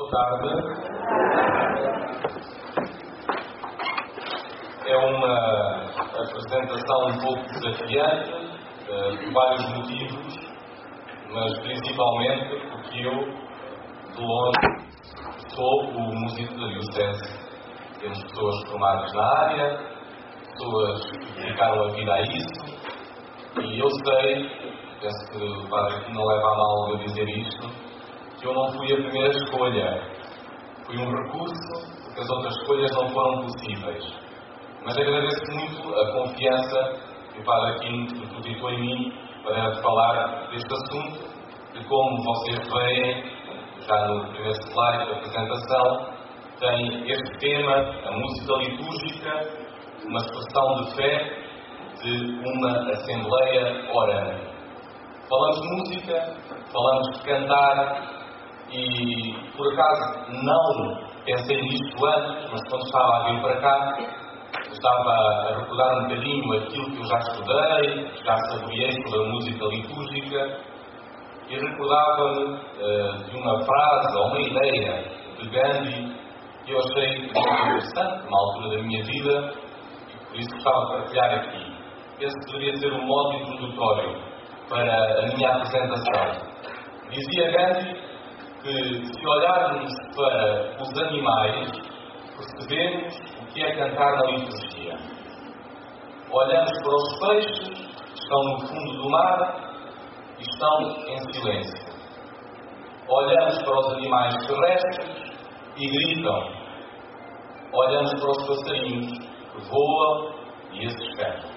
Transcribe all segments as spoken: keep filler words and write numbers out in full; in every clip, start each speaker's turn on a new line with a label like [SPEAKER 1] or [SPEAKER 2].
[SPEAKER 1] Boa tarde. É uma apresentação um pouco desafiante, uh, por vários motivos, mas principalmente porque eu, de longe, sou o músico da Diocese. Temos pessoas formadas na área, pessoas que dedicaram a vida a isso, e eu sei, penso que o Padre aqui não leva a mal eu dizer isto, que eu não fui a primeira escolha. Fui um recurso, porque as outras escolhas não foram possíveis. Mas agradeço muito a confiança que o Padre Aquino depositou em mim para falar deste assunto, que, como vocês veem, já no primeiro slide da apresentação, tem este tema, a música litúrgica, uma expressão de fé de uma Assembleia orante. Falamos de música, falamos de cantar, e por acaso não pensei nisto antes, mas quando estava a vir para cá, estava a recordar um bocadinho aquilo que eu já estudei, já saboreei sobre a música litúrgica, e recordava-me uh, de uma frase ou uma ideia de Gandhi que eu achei muito interessante, numa altura da minha vida, e por isso gostava de partilhar aqui. Esse poderia ser um modo introdutório para a minha apresentação. Dizia Gandhi que, se olharmos para os animais, percebemos o que é cantar na liturgia. Olhamos para os peixes, que estão no fundo do mar e estão em silêncio. Olhamos para os animais terrestres e gritam. Olhamos para os passarinhos, que voam e esses cantam.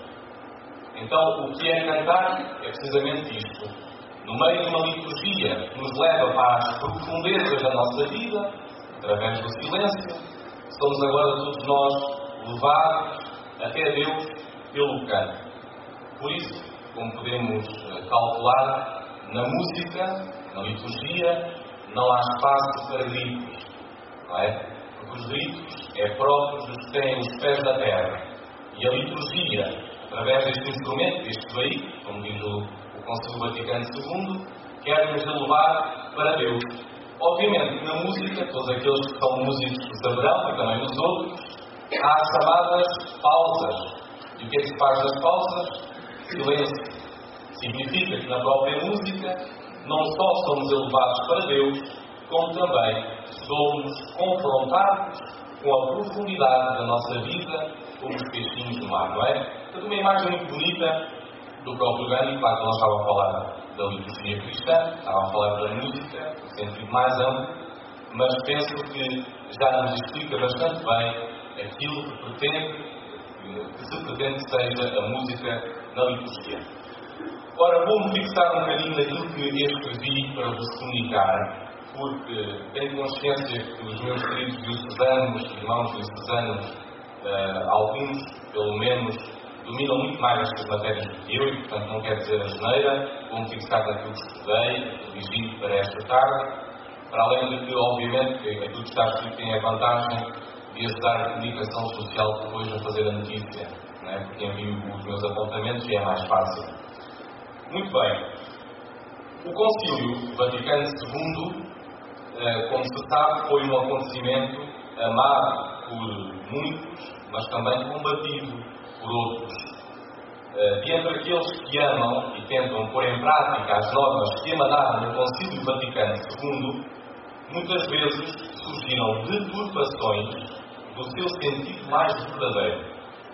[SPEAKER 1] Então, o que é cantar é precisamente isto. No meio de uma liturgia que nos leva para as profundezas da nossa vida, através do silêncio, somos agora todos nós levados até Deus pelo canto. Por isso, como podemos calcular, na música, na liturgia, não há espaço para gritos, não é? Porque os gritos é próprios dos que têm os pés da terra. E a liturgia, através deste instrumento, deste veículo, como diz o O Concílio Vaticano segundo, quer-nos levar para Deus. Obviamente que na música, todos aqueles que são músicos saberão, e também os outros, há as chamadas pausas. E o que é que se faz nas pausas? Silêncio. Significa que na própria música não só somos elevados para Deus, como também somos confrontados com a profundidade da nossa vida como os peixinhos do mar, não é? Portanto, uma imagem muito bonita do próprio Gandhi. Claro que não estava a falar da liturgia cristã, estava a falar da música, no sentido mais amplo, mas penso que já nos explica bastante bem aquilo que pretende, que se pretende que seja a música na liturgia. Ora, vou-me fixar um bocadinho naquilo que escrevi para vos comunicar, porque tenho consciência que os meus queridos diocesanos, irmãos diocesanos, uh, alguns, pelo menos, dominam muito mais estas matérias do que eu e, portanto, não quero dizer a geneira, vou-me fixar naquilo que estudei, dirigido para esta tarde, para além de que, obviamente, aquilo que está escrito tem a vantagem de ajudar a comunicação social depois a fazer a notícia, não é? Porque envio os meus apontamentos e é mais fácil. Muito bem. O Concílio Vaticano segundo, como se sabe, foi um acontecimento amado por muitos, mas também combatido por outros. Uh, e entre aqueles que amam e tentam pôr em prática as normas que emanaram do Concílio Vaticano segundo, muitas vezes surgiram deturpações do seu sentido mais verdadeiro.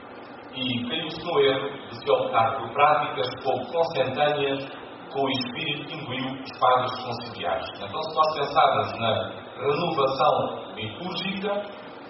[SPEAKER 1] E caiu-se no erro de se optar por práticas pouco consentâneas com o espírito que imbuiu os padres conciliares. Então, se nós pensarmos na renovação litúrgica,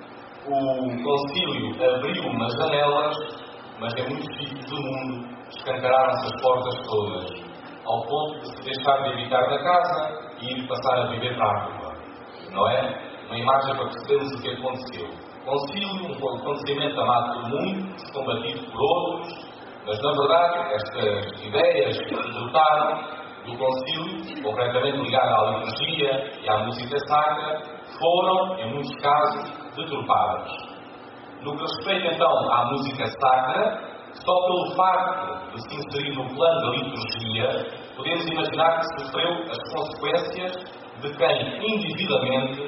[SPEAKER 1] o concílio abriu umas janelas, mas em muitos sítios do mundo escancararam-se as portas todas, ao ponto de se deixar de habitar na casa e ir passar a viver para a rua. Não é? Uma imagem para percebermos o que aconteceu. Concílio, um acontecimento amado por muitos, combatido por outros, mas na verdade estas ideias que brotaram do concílio, concretamente ligadas à liturgia e à música sacra, foram, em muitos casos, deturpadas. No que respeita então à música sacra, só pelo facto de se inserir no plano da liturgia, podemos imaginar que sofreu as consequências de quem individualmente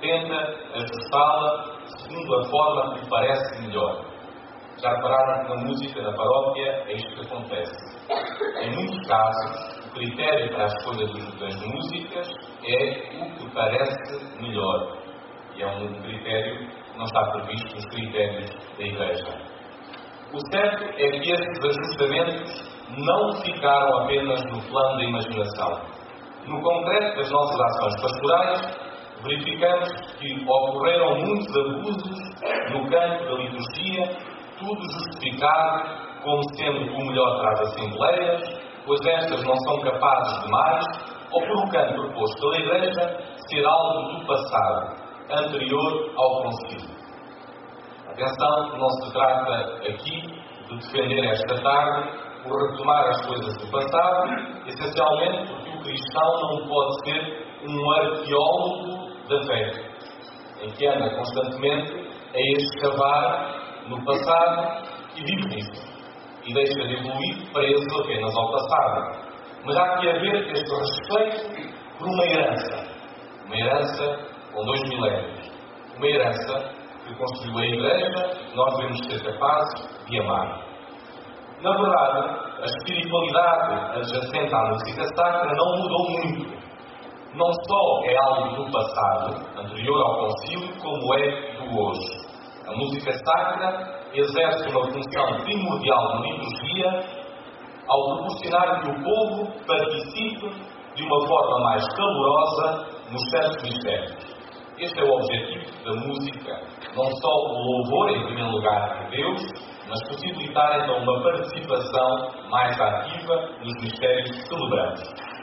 [SPEAKER 1] tenta ajustá-la segundo a forma que lhe parece melhor. Já repararam que na música, na paróquia, é isto que acontece. Em muitos casos, o critério para a escolha das músicas é o que parece melhor. E é um critério que não está previsto nos critérios da Igreja. O certo é que estes ajustamentos não ficaram apenas no plano da imaginação. No concreto das nossas ações pastorais, verificamos que ocorreram muitos abusos no campo da liturgia, tudo justificado como sendo o melhor para as assembleias, pois estas não são capazes de mais, ou por um canto proposto pela Igreja ser algo do passado, anterior ao concílio. Atenção, não se trata aqui de defender esta tarde por retomar as coisas do passado, essencialmente porque o cristão não pode ser um arqueólogo da fé, em que anda constantemente a escavar no passado e vive disso, e deixa de evoluir preso apenas ao passado. Mas há que haver este respeito por uma herança, uma herança com dois milénios, uma herança que construiu a Igreja, que nós devemos ser capazes de amar. Na verdade, a espiritualidade adjacente à música sacra não mudou muito. Não só é algo do passado, anterior ao concílio, como é do hoje. A música sacra exerce uma função primordial na liturgia ao proporcionar que o povo participe de uma forma mais calorosa nos santos mistérios. Este é o objetivo da música, não só o louvor em primeiro lugar de Deus, mas possibilitar então uma participação mais ativa nos mistérios que celebramos.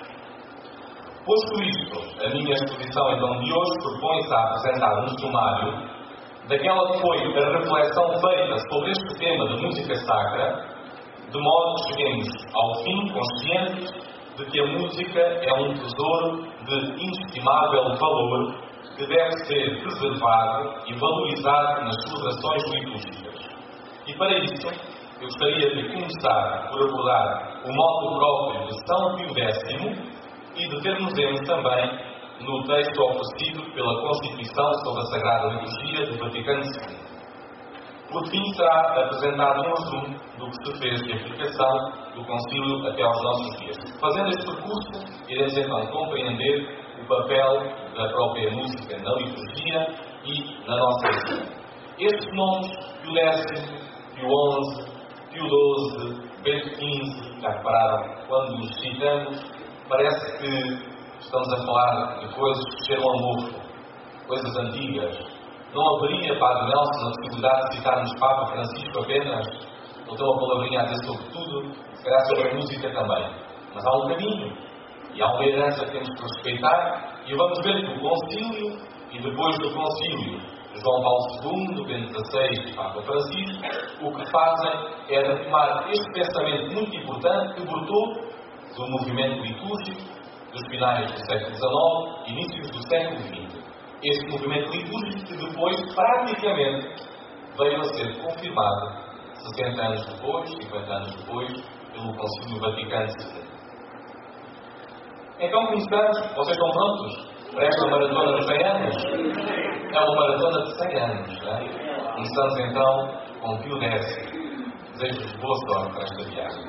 [SPEAKER 1] Posto isto, a minha exposição então de hoje propõe-se a apresentar um sumário daquela que foi a reflexão feita sobre este tema de música sacra, de modo que cheguemos ao fim conscientes de que a música é um tesouro de inestimável valor que deve ser preservado e valorizado nas celebrações litúrgicas. E para isso, eu gostaria de começar por abordar o modo próprio de São Pio X e deter-nos também no texto oferecido pela Constituição sobre a Sagrada Liturgia do Vaticano segundo. Por fim, será apresentado um resumo do que se fez de aplicação do Concílio até aos nossos dias. Fazendo este percurso, iremos então compreender o papel da própria música na liturgia e na nossa vida. Estes nomes, Pio X, Pio onze, Pio doze, Bento quinze, já repararam, quando os citamos, parece que estamos a falar de coisas que cheiram a mofo, coisas antigas. Não haveria, Padre Nelson, a possibilidade de citarmos Papa Francisco apenas? Ele tem uma palavrinha a dizer sobre tudo, se calhar sobre a música também. Mas há um caminho, e há uma herança que temos que respeitar, e vamos ver que o Concílio, e depois do Concílio, João Paulo segundo, Bento dezasseis e Papa Francisco, o que fazem é retomar este pensamento muito importante que brotou do movimento litúrgico dos finais do século dezenove e inícios do século vinte. Este movimento litúrgico que depois, praticamente, veio a ser confirmado sessenta anos depois, cinquenta anos depois, pelo Concílio Vaticano segundo. Então começamos. Vocês estão prontos para esta maratona de cem anos? É uma maratona de cem anos, não é? Começamos então com Pio X. Desejo-vos boa sorte para esta viagem.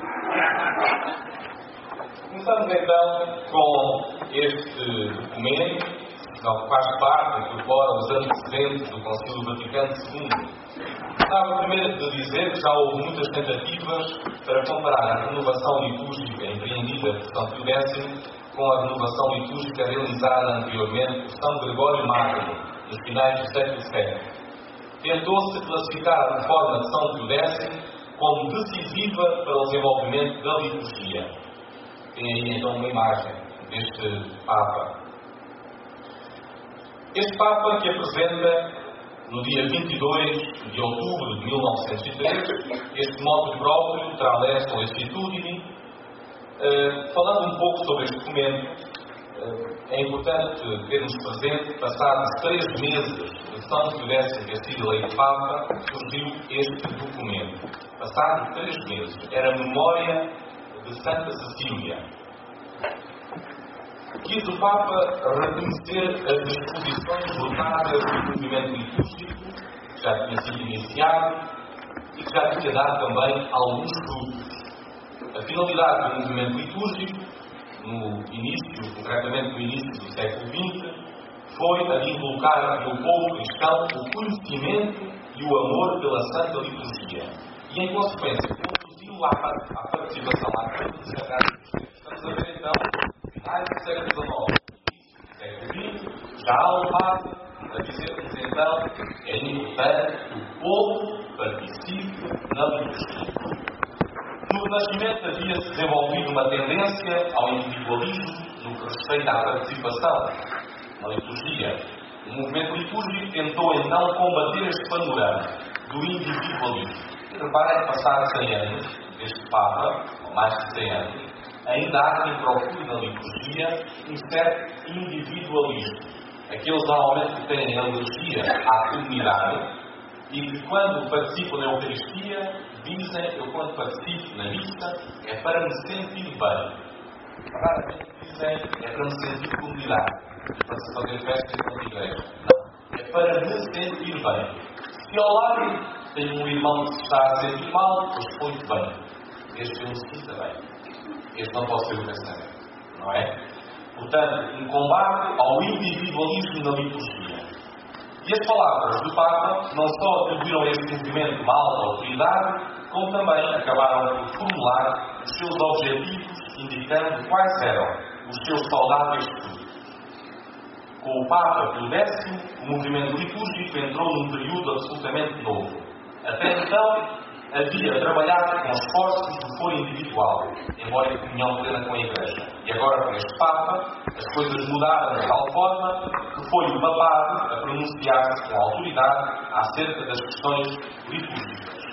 [SPEAKER 1] Começamos então com este documento, que faz parte, incorpora os antecedentes do Concílio Vaticano segundo. Estava primeiro de dizer que já houve muitas tentativas para comparar a renovação litúrgica empreendida por São Pio X com a renovação litúrgica realizada anteriormente por São Gregório Magno, nos finais do século sete. Tentou-se classificar a reforma de São Pio X como decisiva para o desenvolvimento da liturgia. Tem aí então uma imagem deste Papa. Este Papa que apresenta no dia vinte e dois de outubro de mil novecentos e três este modo próprio, Tra Lesto Laetitudini, uh, falando um pouco sobre este documento, uh, é importante termos presente que passados três meses de São Pio X ter sido eleito Papa, surgiu este documento. Passados três meses. Era a memória de Santa Cecília. quis o Papa reconhecer as disposições notáveis do movimento litúrgico, que já tinha sido iniciado e que já tinha dado também alguns frutos. A finalidade do movimento litúrgico, no início, concretamente no início do século vinte, foi a de inculcar no povo cristão o conhecimento e o amor pela Santa Liturgia e, em consequência, conduziu-o à participação ativa dos sagrados. Estamos a ver, então, finais do século dezenove, início do século vinte, já há um Papa a dizer-nos, então, é importante que o povo participe na liturgia. No Renascimento havia-se desenvolvido uma tendência ao individualismo no que respeita à participação na liturgia. O movimento litúrgico tentou então combater este panorama do individualismo. E reparem, passados cem anos deste Papa, ou mais de cem anos, ainda há quem procure na liturgia um certo individualismo. Aqueles normalmente que têm alergia à comunidade e que, quando participam da Eucaristia, dizem: eu, quando participo na missa, é para me sentir bem. Raramente dizem: é para me sentir comunidade, para se fazer festa enquanto igreja. Não. É para me sentir bem. Se ao lado tenho um irmão que se está a sentir mal, pois põe bem. Este eu me sinta bem. Este não pode ser o pensamento. Não é? Portanto, um combate ao individualismo na liturgia. E as palavras do Papa não só atribuíram a este movimento uma alta autoridade, como também acabaram por formular os seus objetivos, indicando quais eram os seus saudáveis frutos. Com o Papa Pio décimo, o movimento litúrgico entrou num período absolutamente novo. Até então, havia trabalhado com esforços do foro individual, embora em comunhão plena com a Igreja. E agora, com este Papa, as coisas mudaram de tal forma que foi o Papado a pronunciar-se com autoridade acerca das questões litúrgicas.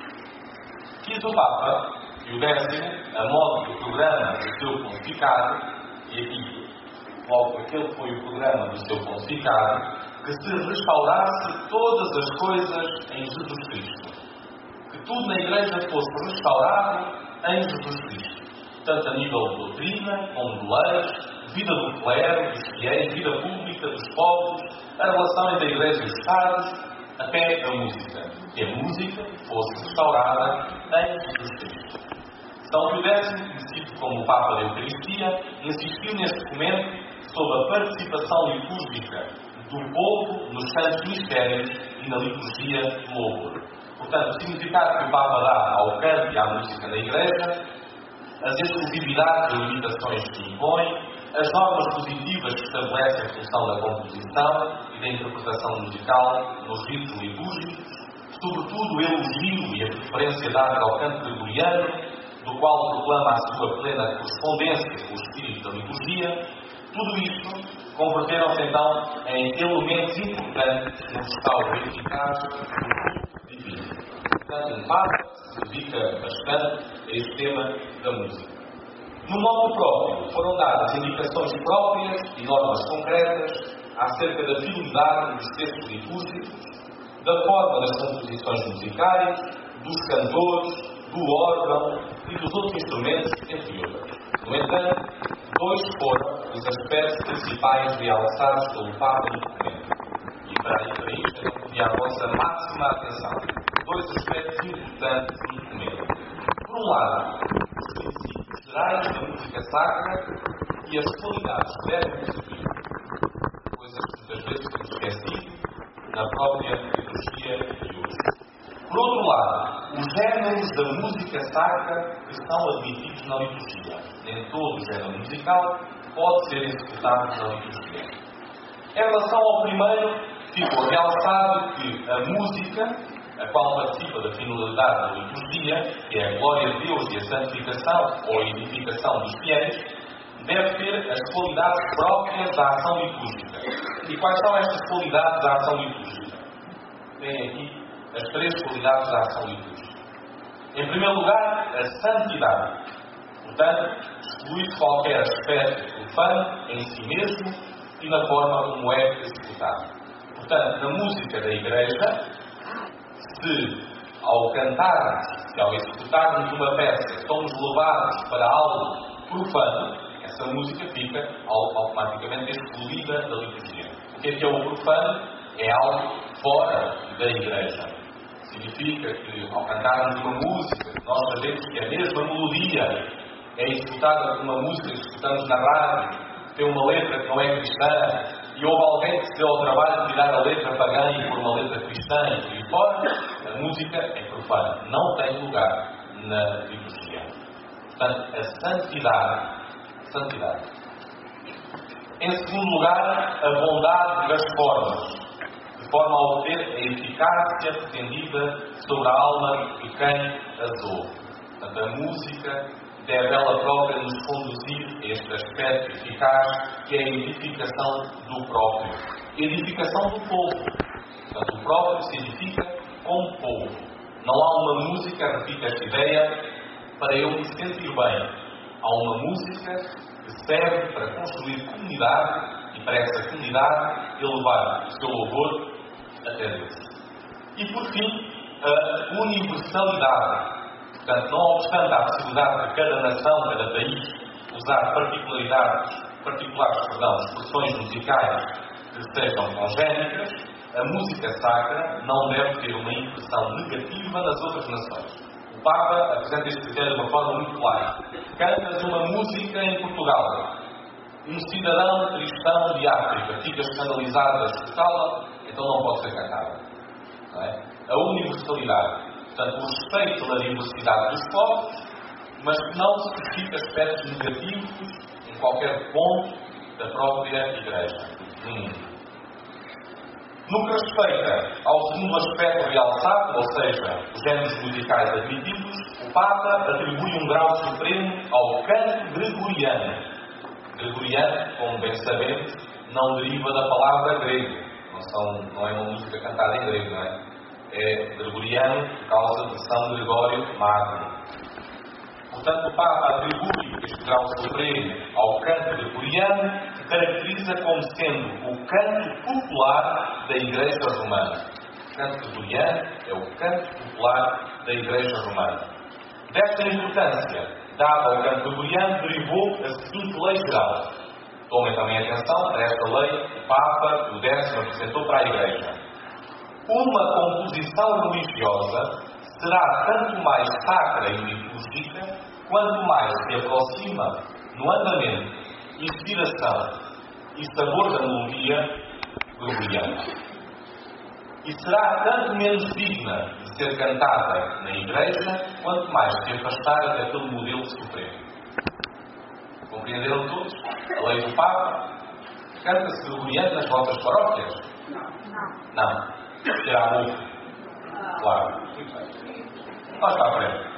[SPEAKER 1] Quis o Papa Pio décimo, a modo do programa do seu pontificado, e aqui, logo aquele foi o programa do seu pontificado, que se restaurasse todas as coisas em Jesus Cristo. Que tudo na Igreja fosse restaurado em Jesus Cristo, tanto a nível de doutrina, como de leis, vida do clero, dos fiéis, vida pública dos povos, a relação entre a Igreja e os Estados, até a música. Que a música fosse restaurada em Jesus Cristo. São Pio décimo, conhecido como o Papa da Eucaristia, insistiu neste documento sobre a participação litúrgica do povo nos santos mistérios e na liturgia do louvor. Portanto, o significado que o Papa dá ao canto e à música da Igreja, as exclusividades e limitações que impõe, as normas positivas que estabelecem a função da composição e da interpretação musical nos ritos litúrgicos, sobretudo o elogio e a preferência dada ao canto gregoriano, do qual proclama a sua plena correspondência com o espírito da liturgia, tudo isto converteram-se então em elementos importantes no restauro eficaz do culto divino. Portanto, um Papa se dedica bastante a este tema da música. No modo próprio, foram dadas indicações próprias e normas concretas acerca da fidelidade dos textos litúrgicos, da forma das composições musicais, dos cantores, do órgão e dos outros instrumentos, entre outros. No entanto, dois foram os aspectos principais realçados pelo Papa no documento. E para, e para isto eu pedi a vossa máxima atenção. Dois aspectos importantes no documento. Por um lado, os princípios gerais da música sacra e as qualidades que devem possuir, coisas que muitas vezes temos esquecido na própria liturgia de hoje. Por outro lado, os géneros da música sacra que são admitidos na liturgia. Nem todo o género musical pode ser executado na liturgia. Em relação ao primeiro, ficou realçado que a música, a qual participa da finalidade da liturgia, que é a glória de Deus e a santificação ou a edificação dos fiéis, deve ter as qualidades próprias da ação litúrgica. E quais são estas qualidades da ação litúrgica? Tem aqui as três qualidades da ação litúrgica. Em primeiro lugar, a santidade. Portanto, exclui-se qualquer aspecto profano em si mesmo e na forma como é executado. Portanto, na música da Igreja, se ao cantarmos, se ao executarmos uma peça, somos levados para algo profano, é essa música fica automaticamente excluída da liturgia. O que é que é o profano? É algo fora da igreja. Significa que, ao cantarmos uma música, nós sabemos que a mesma melodia é executada por uma música que escutamos na rádio, tem uma letra que não é cristã, e houve alguém que se deu ao trabalho de tirar a letra pagã e pôr uma letra cristã e por aí fora, a música é profana. Não tem lugar na liturgia. Portanto, a santidade. Santidade. Em segundo lugar, a bondade das formas, de forma a obter a eficácia pretendida sobre a alma de quem as ouve. Portanto, a música deve ela própria nos conduzir a este aspecto eficaz, que é a edificação do próprio. A edificação do povo. Portanto, o próprio se edifica como povo. Não há uma música, repito esta ideia, para eu me sentir bem. Há uma música que serve para construir comunidade e para essa comunidade elevar o seu louvor até Deus. E por fim, a universalidade. Portanto, não obstante a possibilidade de cada nação, cada país, usar particularidades, particulares, perdão, expressões musicais que sejam congénitas, a música sacra não deve ter uma impressão negativa nas outras nações. O Papa apresenta este critério de uma forma muito clara. Cantas uma música em Portugal, um cidadão cristão de África fica escandalizado a escutá-la, então não pode ser cantada. Não é? A universalidade. Portanto, o respeito pela diversidade dos povos, mas que não suscita aspectos negativos em qualquer ponto da própria Igreja. Hum. No que respeita ao segundo aspecto realçado, ou seja, os géneros musicais admitidos, o Papa atribui um grau supremo ao canto gregoriano. Gregoriano, como bem sabemos, não deriva da palavra grego. Não, são, não é uma música cantada em grego, não é? É gregoriano por causa de São Gregório Magno. Portanto, o Papa atribui este grau supremo ao canto gregoriano, que caracteriza como sendo o canto popular da Igreja Romana. O canto gregoriano é o canto popular da Igreja Romana. Desta importância dada ao canto gregoriano, derivou a seguinte lei geral. Tomem também atenção a esta lei que o Papa o décimo apresentou para a Igreja. Uma composição religiosa será tanto mais sacra e litúrgica, quanto mais se aproxima no andamento, inspiração e sabor da melodia gregoriana. E será tanto menos digna de ser cantada na Igreja, quanto mais se afastar daquele modelo supremo. Compreenderam todos? A lei do Papa? Canta-se gregoriano nas vossas paróquias? Não. Não. Será bom? Claro. Vamos para a frente.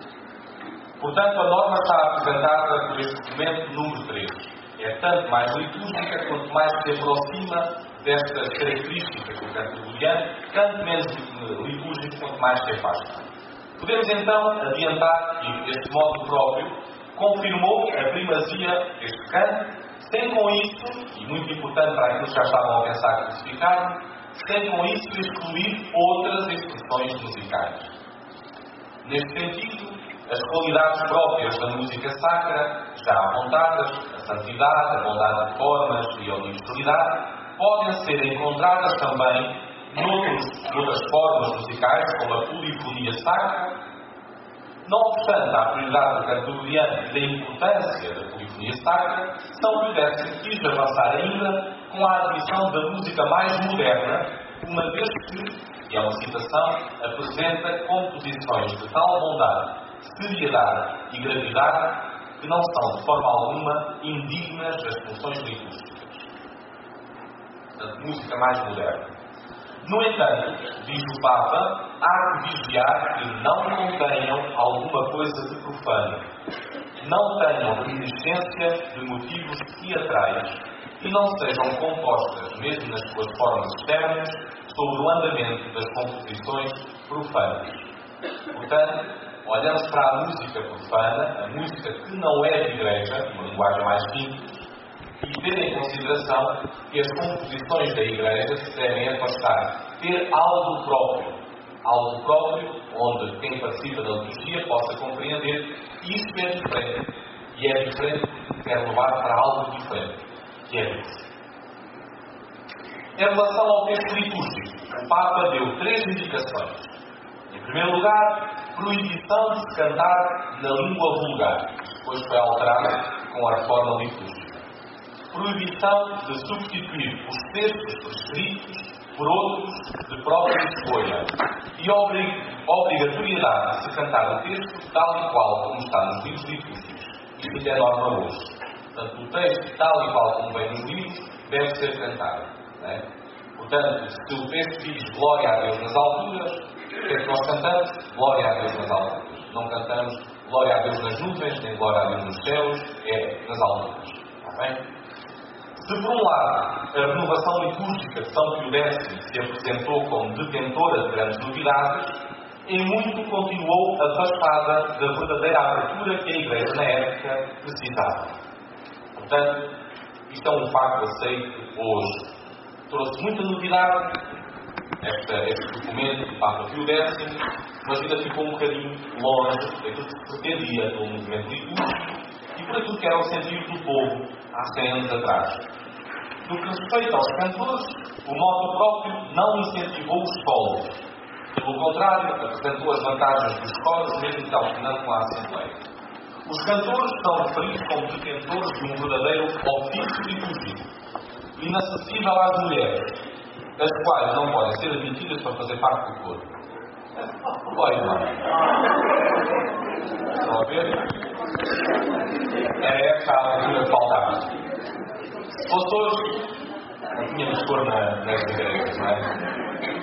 [SPEAKER 1] Portanto, a norma está apresentada por este documento número três. É tanto mais litúrgica quanto mais se aproxima destas características do canto gregoriano, tanto menos litúrgico quanto mais se afasta. Podemos então adiantar que este modo próprio confirmou a primazia deste canto, sem com isso, e muito importante para aqueles que já estavam a pensar crucificar, sem com isso excluir outras expressões musicais. Neste sentido, as qualidades próprias da música sacra, já apontadas, a santidade, a bondade de formas e a universalidade, podem ser encontradas também noutros, noutras formas musicais, como a polifonia sacra. Não obstante a prioridade do canto gregoriano e da importância da polifonia sacra, São Pio X quis avançar ainda com a admissão da música mais moderna, uma vez que, e é uma citação, apresenta composições de tal bondade, seriedade e gravidade que não são, de forma alguma, indignas das funções litúrgicas. Portanto, música mais moderna. No entanto, diz o Papa, há que vigiar que não contenham alguma coisa de profano, não tenham reminiscência de motivos teatrais e não sejam compostas, mesmo nas suas formas externas, sobre o andamento das composições profanas. Portanto, olhando para a música profana, a música que não é de igreja, uma linguagem mais simples, e ter em consideração que as composições da Igreja se devem afastar, ter algo próprio, algo próprio onde quem participa da liturgia possa compreender isto é diferente, e é diferente porque quer levar para algo diferente, que é Deus. Em relação ao texto litúrgico, o Papa deu três indicações. Em primeiro lugar, proibição de se cantar na língua vulgar. Depois foi alterada com a reforma litúrgica. Proibição de substituir os textos prescritos por outros de própria escolha. E obrig- obrigatoriedade de se cantar o texto tal e qual como está nos livros litúrgicos. Isto é norma hoje. Portanto, o texto tal e qual como vem nos livros deve ser cantado. Não é? Portanto, se o texto diz glória a Deus nas alturas, o que é que nós cantamos? Glória a Deus nas alturas. Não cantamos glória a Deus nas nuvens, nem glória a Deus nos céus, é nas alturas. Está bem? Se por um lado a renovação litúrgica de São Pio X se apresentou como detentora de grandes novidades, em muito continuou afastada da verdadeira abertura que a Igreja na época precisava. Portanto, isto é um facto aceito hoje. Trouxe muita novidade esta, este documento do Papa Pio X, mas ainda ficou um bocadinho longe daquilo que se pretendia pelo movimento litúrgico e por aquilo que era o sentido do povo há cem anos atrás. No que respeita aos cantores, o modo próprio não incentivou os solos. Pelo contrário, apresentou as vantagens dos coros, mesmo calculando com a Assembleia. Os cantores são referidos como detentores de um verdadeiro ofício litúrgico, inacessível às mulheres, as quais não podem ser admitidas para fazer parte do coro. Olha, mano. Estão a ver? Era essa a altura que faltava. Se fosse hoje, não tínhamos cor na, nas igrejas, não é?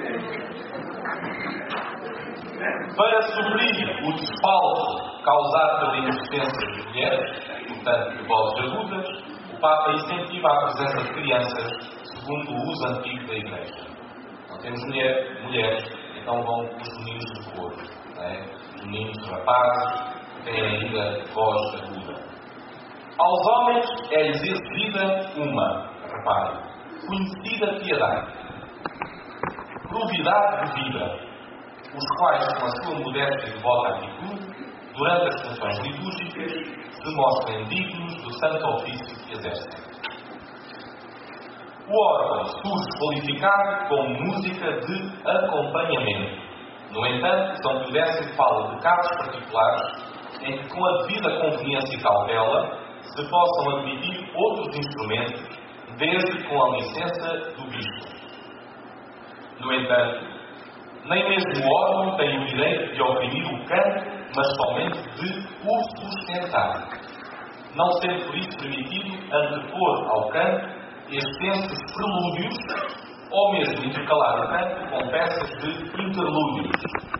[SPEAKER 1] Para suprir o desfalque causado pela inexistência de mulheres, portanto, de vozes agudas, o Papa incentiva a presença de crianças segundo o uso antigo da Igreja. Não temos mulher, mulheres, então vão os meninos de coro, não é? Os meninos de rapazes, que têm ainda voz aguda. Aos homens é-lhes exigida uma, reparem, conhecida piedade, probidade de vida, os quais, com a sua modéstia e devota atitude, durante as funções litúrgicas, se mostrem dignos do santo ofício que exercem. O órgão surge qualificado como música de acompanhamento. No entanto, São Pio X fala de casos particulares em que, com a devida conveniência e cautela, se possam admitir outros instrumentos, desde com a licença do bispo. No entanto, nem mesmo o órgão tem o direito de oprimir o canto, mas somente de o sustentar, não sendo por isso permitido antepor ao canto extensos prelúdios, ou mesmo intercalar o canto com peças de interlúdios.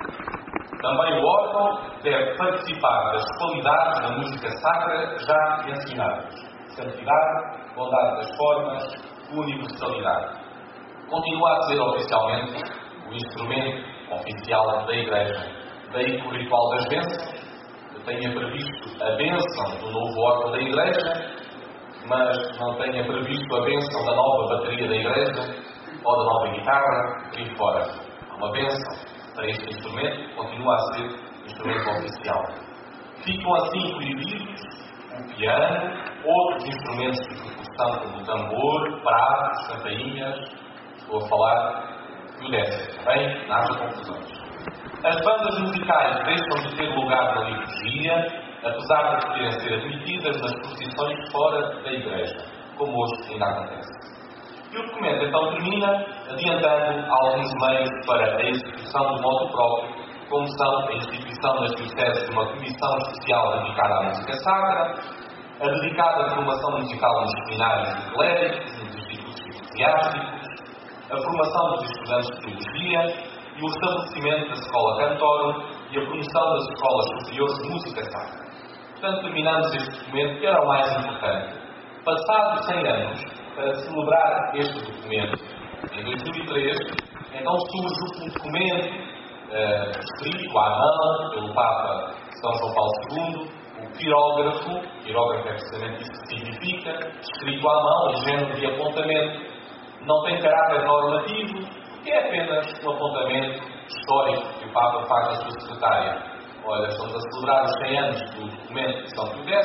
[SPEAKER 1] Também o órgão deve participar das qualidades da música sacra já mencionadas: santidade, bondade das formas, universalidade. Continua a ser oficialmente o instrumento oficial da Igreja. Daí que o ritual das bênçãos tenha previsto a bênção do novo órgão da Igreja, mas não tenha previsto a bênção da nova bateria da Igreja ou da nova guitarra, por aí fora. Uma bênção para este instrumento, continua a ser instrumento oficial. Ficam assim proibidos o piano, outros instrumentos de percussão como o tambor, pratos, campainhas. Estou a falar do décimo, bem? Não haja confusões. As bandas musicais deixam de ter lugar na liturgia, apesar de poderem ser admitidas nas procissões fora da Igreja, como hoje ainda acontece. E o documento então termina adiantando alguns meios para a execução do modo próprio, como são a instituição nas dioceses de uma comissão especial dedicada à música sacra, a dedicada à formação musical nos seminários de clérigos, nos institutos eclesiásticos, a formação dos estudantes de teologia e o restabelecimento da escola cantorum e a promoção das escolas superiores de música sacra. Portanto, terminamos este documento, que era o mais importante. Passados cem anos, para celebrar este documento, em dois mil e três, então surge um documento uh, escrito à mão pelo Papa São João Paulo segundo, o pirógrafo, pirógrafo é precisamente isso que significa, escrito à mão, em género de apontamento. Não tem caráter normativo, que é apenas um apontamento histórico que o Papa faz à sua secretária. Olha, estamos a celebrar os cem anos do documento de São Pio X,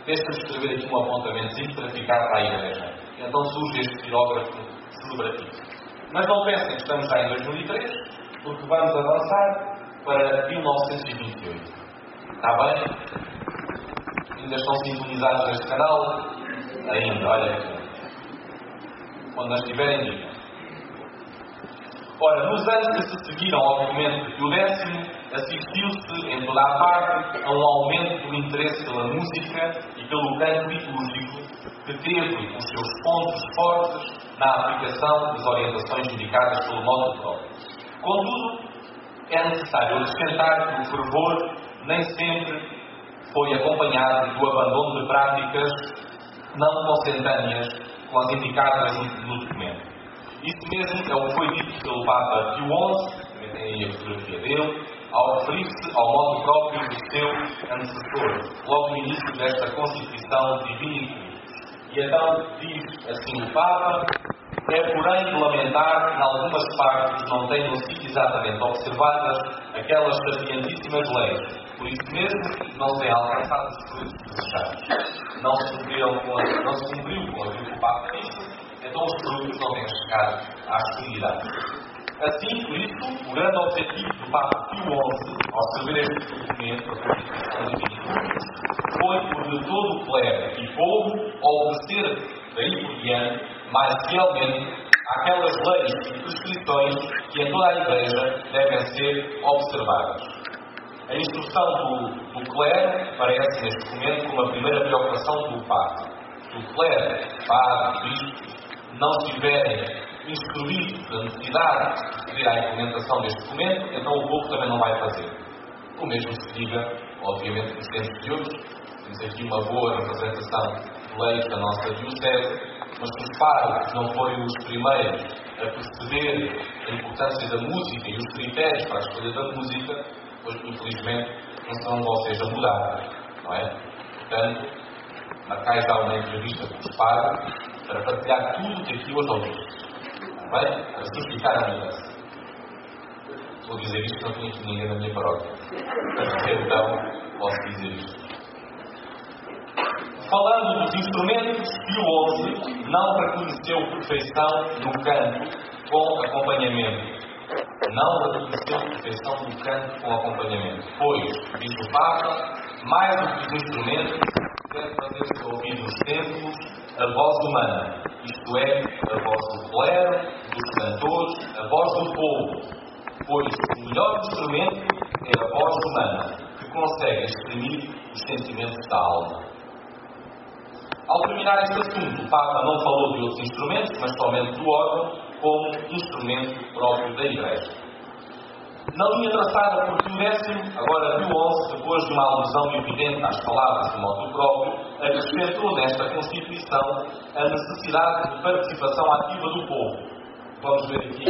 [SPEAKER 1] deixa-me escrever aqui um apontamentozinho para ficar para a igreja. Então surge este pirógrafo celebrativo. Mas não pensem que estamos já em dois mil e três, porque vamos avançar para mil novecentos e vinte e oito. Está bem? Ainda estão sintonizados neste canal? Ainda, olha aqui. Quando nós estiverem, digam. Ora, nos anos que se seguiram ao documento de Pio Décimo, assistiu-se em toda a parte a um aumento do interesse pela música e pelo canto litúrgico, que teve os seus pontos fortes na aplicação das orientações indicadas pelo modo próprio. Contudo, é necessário acrescentar que o fervor nem sempre foi acompanhado do abandono de práticas não consentâneas com as indicadas no documento. Isso mesmo é o que foi dito pelo Papa Pio onze, também tem aí a fotografia dele, ao referir-se ao modo próprio do seu antecessor, logo no início desta Constituição Divina. E então diz assim o Papa: é porém de lamentar que em algumas partes não tenham sido exatamente observadas aquelas sapientíssimas leis. Por isso mesmo, não se têm alcançado os frutos desejados. Não se cumpriram com a, não se cumpriu com aquilo que o Papa disse, então os frutos não têm chegado às comunidades. Assim, por isso, o grande objetivo do Papa Pio onze, ao escrever este documento, a Constituição Divina, foi o de todo o clero e povo obedecer daí por diante, mais fielmente, àquelas leis e prescrições que em toda a Igreja devem ser observadas. A instrução do, do clero aparece neste documento como a primeira preocupação do Papa. Se o clero, Padre, Bispo, não estiverem instruídos da necessidade de seguir à implementação deste documento, então o povo também não vai fazer. O mesmo se diga, obviamente, nos tempos de hoje. Temos aqui uma boa representação de leis da nossa diocese, mas se os párocos não forem os primeiros a perceber a importância da música e os critérios para a escolha da música, pois, infelizmente, não serão vocês a mudar, não é? Portanto, marcai já uma entrevista com os párocos para partilhar tudo o que aqui hoje ouviste, não é? Para suscitar a mudança. Vou dizer isto, não tenho aqui ninguém na minha paróquia. Mas, então, posso dizer isto. Falando dos instrumentos, Pio onze não reconheceu perfeição no canto com acompanhamento. Não reconheceu perfeição no canto com acompanhamento. Pois, diz o Papa, mais do que os instrumentos, deve fazer-se ouvir nos templos a voz humana, isto é, a voz do clero, dos cantores, a voz do povo. Pois o melhor instrumento é a voz humana, que consegue exprimir os sentimentos da alma. Ao terminar este assunto, o Papa não falou de outros instrumentos, mas somente do órgão, como instrumento próprio da Igreja. Na linha traçada por Pio Décimo, agora Pio onze, depois de uma alusão evidente às palavras do motu próprio, acrescentou nesta Constituição a necessidade de participação ativa do povo. Vamos ver aqui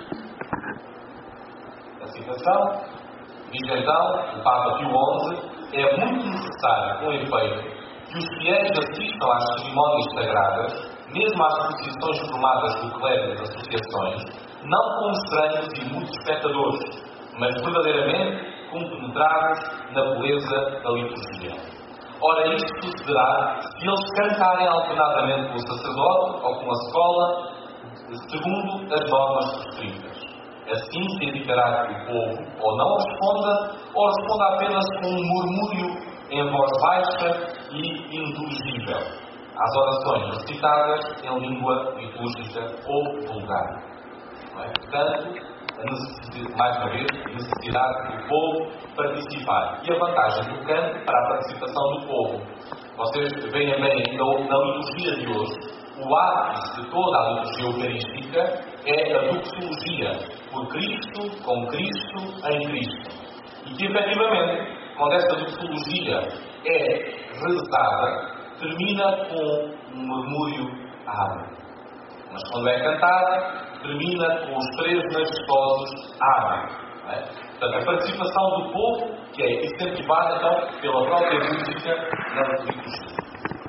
[SPEAKER 1] a citação. Diz então o Papa Pio onze: é muito necessário, com efeito, que os fiéis assistam às cerimónias sagradas, mesmo às procissões formadas do clero e das associações, não como estranhos e muitos espectadores, mas verdadeiramente compenetrados na beleza da liturgia. Ora, isto sucederá se eles cantarem alternadamente com o sacerdote ou com a escola, segundo as normas prescritas. Assim se evitará que o povo ou não responda, ou responda apenas com um murmúrio em voz baixa e inteligível às orações recitadas em língua litúrgica ou vulgar. Não é? Portanto, a necessidade, mais uma vez, a necessidade do povo participar. E a vantagem do canto para a participação do povo. Vocês veem bem, na, na liturgia de hoje, o ápice de toda a liturgia eucarística é a doxologia, por Cristo, com Cristo, em Cristo. E que, efetivamente, quando esta doxologia é rezada, termina com um murmúrio Amém. Mas quando é cantada, termina com os três majestosos Amém. É? Portanto, a participação do povo, que é incentivada, então, pela própria música na liturgia.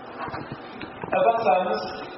[SPEAKER 1] Avançamos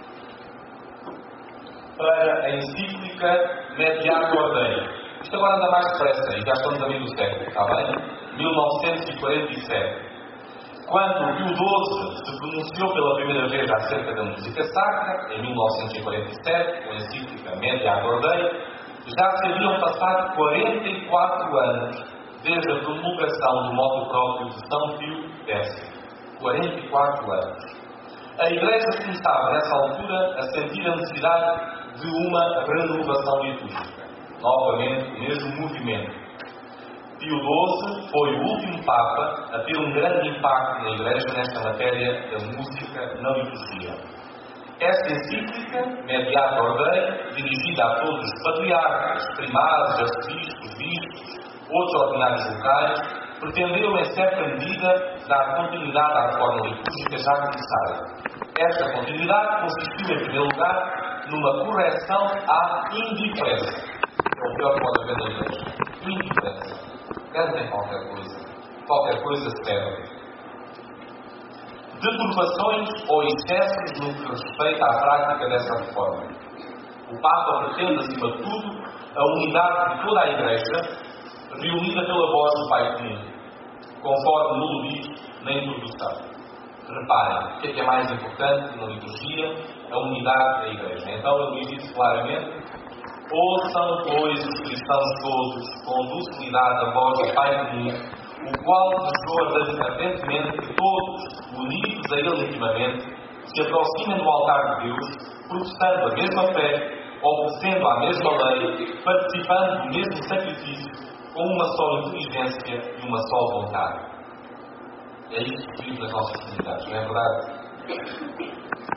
[SPEAKER 1] para a encíclica Mediator Dei. Isto agora anda mais depressa, e já estamos a meio do século, está bem? mil novecentos e quarenta e sete. Quando Pio doze se pronunciou pela primeira vez acerca da música sacra, em mil novecentos e quarenta e sete, com a encíclica Mediator Dei, já se haviam passado quarenta e quatro anos desde a promulgação do motu próprio de São Pio décimo. quarenta e quatro anos. A Igreja começava, nessa altura, a sentir a necessidade de uma renovação litúrgica. Novamente, o mesmo movimento. Pio doze foi o último Papa a ter um grande impacto na Igreja nesta matéria da música na liturgia. Esta encíclica, Mediator Dei, dirigida a todos os patriarcas, primados, arcebispos, bispos, outros ordinários locais, pretendeu, em certa medida, dar continuidade à reforma litúrgica já começada. Esta continuidade consistiu, em primeiro lugar, numa correção à indiferença. É o pior que pode haver na Igreja. Indiferença. Cantem qualquer coisa. Qualquer coisa serve. Deturpações ou excessos no que respeita à prática dessa reforma. O Papa pretende, acima de tudo, a unidade de toda a Igreja, reunida pela voz do Pai Comum, conforme Nulo diz na introdução. Reparem, o que é que é mais importante na liturgia? A unidade da Igreja. Então ele diz claramente: ouçam, pois, os cristãos todos, com docilidade a voz do Pai Comum, o qual desejou ardentemente que todos, unidos a Ele intimamente, se aproximem do altar de Deus, professando a mesma fé, obedecendo à mesma lei, participando do mesmo sacrifício, com uma só inteligência e uma só vontade. É isso que vive nas nossas comunidades, não é verdade?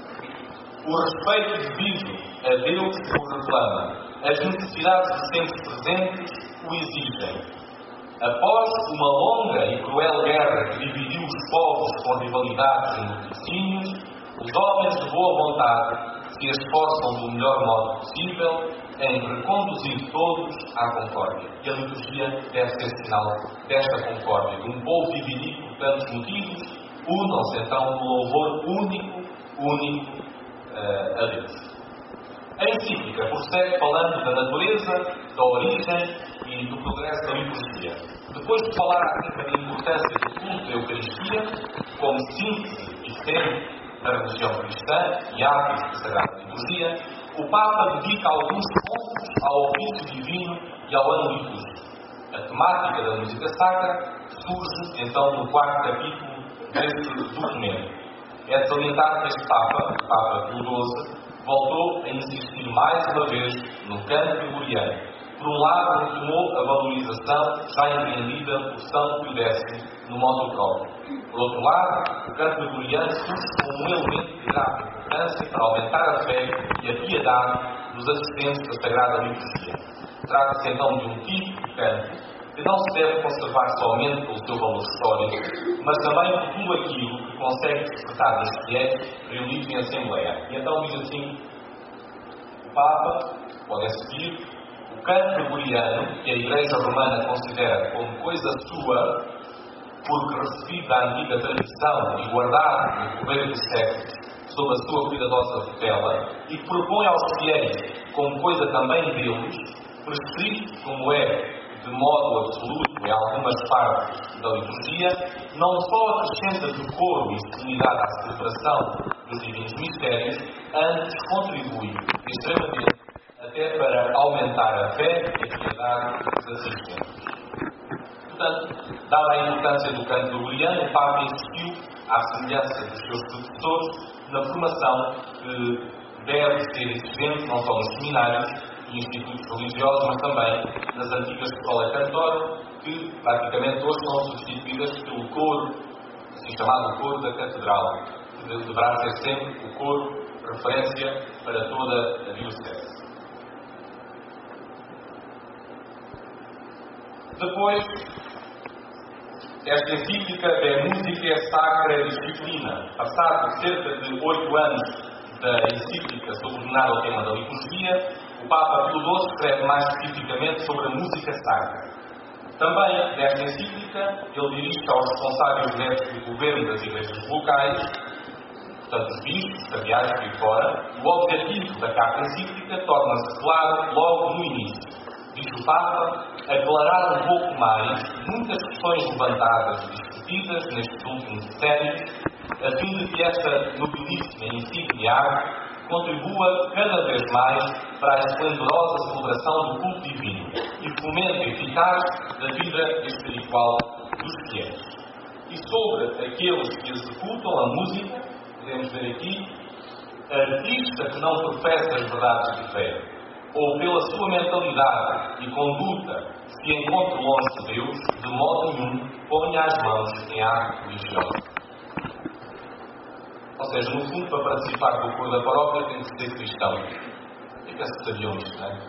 [SPEAKER 1] O respeito devido a Deus o reclama. As necessidades de sempre presentes o exigem. Após uma longa e cruel guerra que dividiu os povos com rivalidades e laticínios, os homens de boa vontade se esforçam do melhor modo possível em reconduzir todos à concórdia. E a liturgia deve ser sinal desta concórdia. De um povo dividido por tantos motivos, unam-se então no louvor único, único uh, a Deus. A encíclica prossegue falando da natureza, da origem e do progresso da liturgia. Depois de falar acerca da importância do culto da Eucaristia, como síntese e centro da religião cristã e ápice da Sagrada Liturgia, o Papa dedica alguns pontos ao ofício divino e ao ano litúrgico. A temática da música sacra surge então no quarto capítulo deste documento. É de salientar que este Papa, o Papa Pio doze, voltou a insistir mais uma vez no canto gregoriano. Por um lado, retomou a valorização já empreendida por São Pio décimo no modo próprio. Por outro lado, o canto gregoriano surge como um elemento de grande importância para aumentar a fé e a piedade dos assistentes da Sagrada Liturgia. Trata-se então de um tipo de canto que não se deve conservar somente pelo seu valor histórico, mas também por tudo aquilo que consegue despertar nos fiéis reunidos em Assembleia. E então diz assim o Papa, podem seguir: o canto gregoriano, que a Igreja Romana considera como coisa sua, porque recebido da antiga tradição e guardado no correr dos séculos, sob a sua cuidadosa tutela, e que propõe aos fiéis como coisa também deles, prescrito como é de modo absoluto em algumas partes da liturgia, não só acrescenta decoro e solenidade à celebração dos divinos mistérios, antes contribui extremamente até para aumentar a fé e a piedade dos assistentes. Portanto, dada a importância do canto gregoriano, o Papa insistiu, à semelhança dos seus predecessores, na formação que deve ser existente não só nos seminários e institutos religiosos, mas também nas antigas escolas cantoras, que praticamente hoje são substituídas pelo coro, assim chamado coro da Catedral, que deverá ser sempre o coro referência para toda a diocese. Depois, esta encíclica é música e sacra disciplina. Passado cerca de oito anos da encíclica subordinada ao tema da liturgia, o Papa Pio doze escreve mais especificamente sobre a música sacra. Também, nesta encíclica, ele dirige-se aos responsáveis diretos do governo das igrejas locais, portanto, os bispos, cardeais por aí fora. O objetivo da carta encíclica torna-se claro logo no início. Diz o Papa: aclarar um pouco mais muitas questões levantadas e repetidas nestes últimos decénios, a fim de que esta nobilíssima e insígnia arte contribua cada vez mais para a esplendorosa celebração do culto divino e fomento eficaz da vida espiritual dos fiéis. E sobre aqueles que executam a música, podemos ver aqui, artista que não professa as verdades de fé, ou pela sua mentalidade e conduta se encontra longe de Deus, de modo nenhum ponha as mãos em ato religioso. Ou seja, no fundo, para participar do coro da paróquia tem que ser cristão. E que se sabiam isto, não é?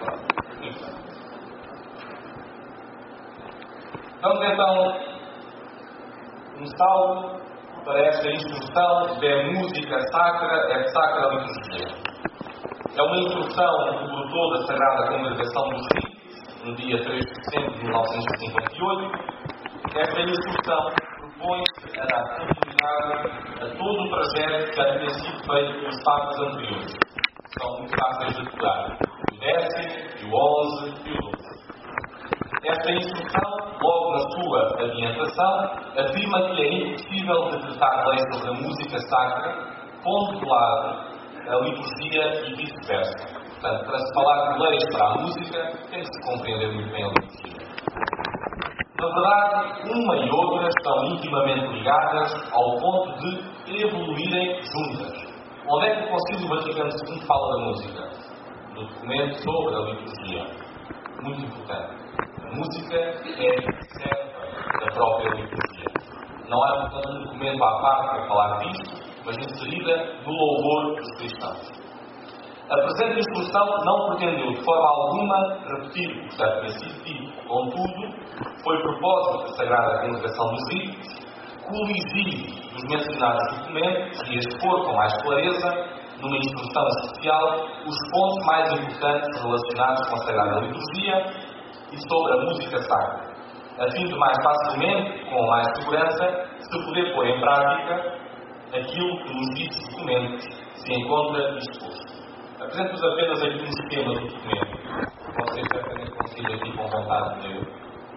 [SPEAKER 1] Vamos então um salve para esta instrução de música sacra, é sacra a liturgia. É uma instrução que brotou da Sagrada Congregação dos Ritos, no dia três de setembro de mil novecentos e cinquenta e oito. Esta instrução propõe-se a dar continuidade a todo o trajeto que já tinha sido feito pelos papas anteriores. São muito fáceis de decorar. O décimo, o onze e o doze. Esta instrução, logo na sua adiantação, afirma que é impossível decretar leis sobre a música sacra, pondo de lado a liturgia e vice-versa. Portanto, para se falar de leis para a música, tem que se compreender muito bem a liturgia. Na verdade, uma e outra estão intimamente ligadas ao ponto de evoluírem juntas. Onde é que o Concílio Vaticano segundo fala da música? No documento sobre a liturgia. Muito importante. A música é reserva da própria liturgia. Não há, portanto, um documento à parte para falar disto, mas inserida no louvor dos cristãos. A presente instrução não pretendeu de forma alguma repetir o que já tinha sido dito. Contudo, foi propósito da Sagrada Congregação dos Ritos coligir dos mencionados documentos e expor com mais clareza, numa instrução especial, os pontos mais importantes relacionados com a Sagrada Liturgia e sobre a música sacra, a fim de mais facilmente, com mais segurança, se poder pôr em prática aquilo que nos ditos documentos se encontra disposto. Apresento-vos apenas aqui um esquema do documento. Vocês certamente conseguem aqui com vontade de ler.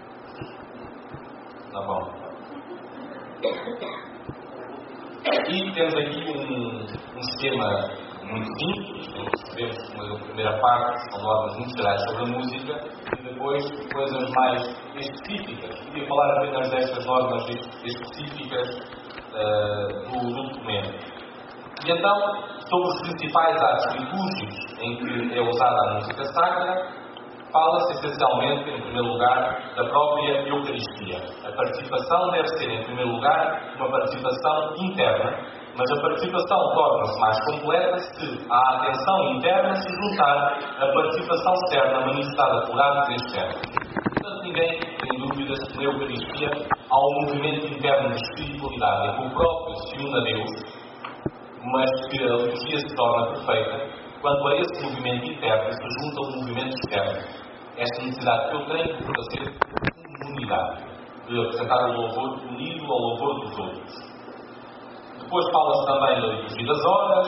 [SPEAKER 1] Não bom. E temos aqui um, um esquema muito simples. Percebemos uma primeira parte, são normas muito gerais sobre a música, e depois coisas mais específicas. Queria falar apenas destas normas específicas uh, do, do documento. E então, sobre os principais atos litúrgicos em que é usada a música sacra, fala-se essencialmente, em primeiro lugar, da própria Eucaristia. A participação deve ser, em primeiro lugar, uma participação interna, mas a participação torna-se mais completa se a atenção interna se juntar à participação externa manifestada por atos externos. Portanto, ninguém tem dúvidas que na Eucaristia há um movimento interno de espiritualidade em que o próprio se une a Deus, mas que a liturgia se torna perfeita quando a esse movimento interno se junta um movimento externo. Esta necessidade que eu tenho de fazer comunidade, de apresentar o louvor unido ao louvor dos outros. Depois fala-se também da liturgia das horas,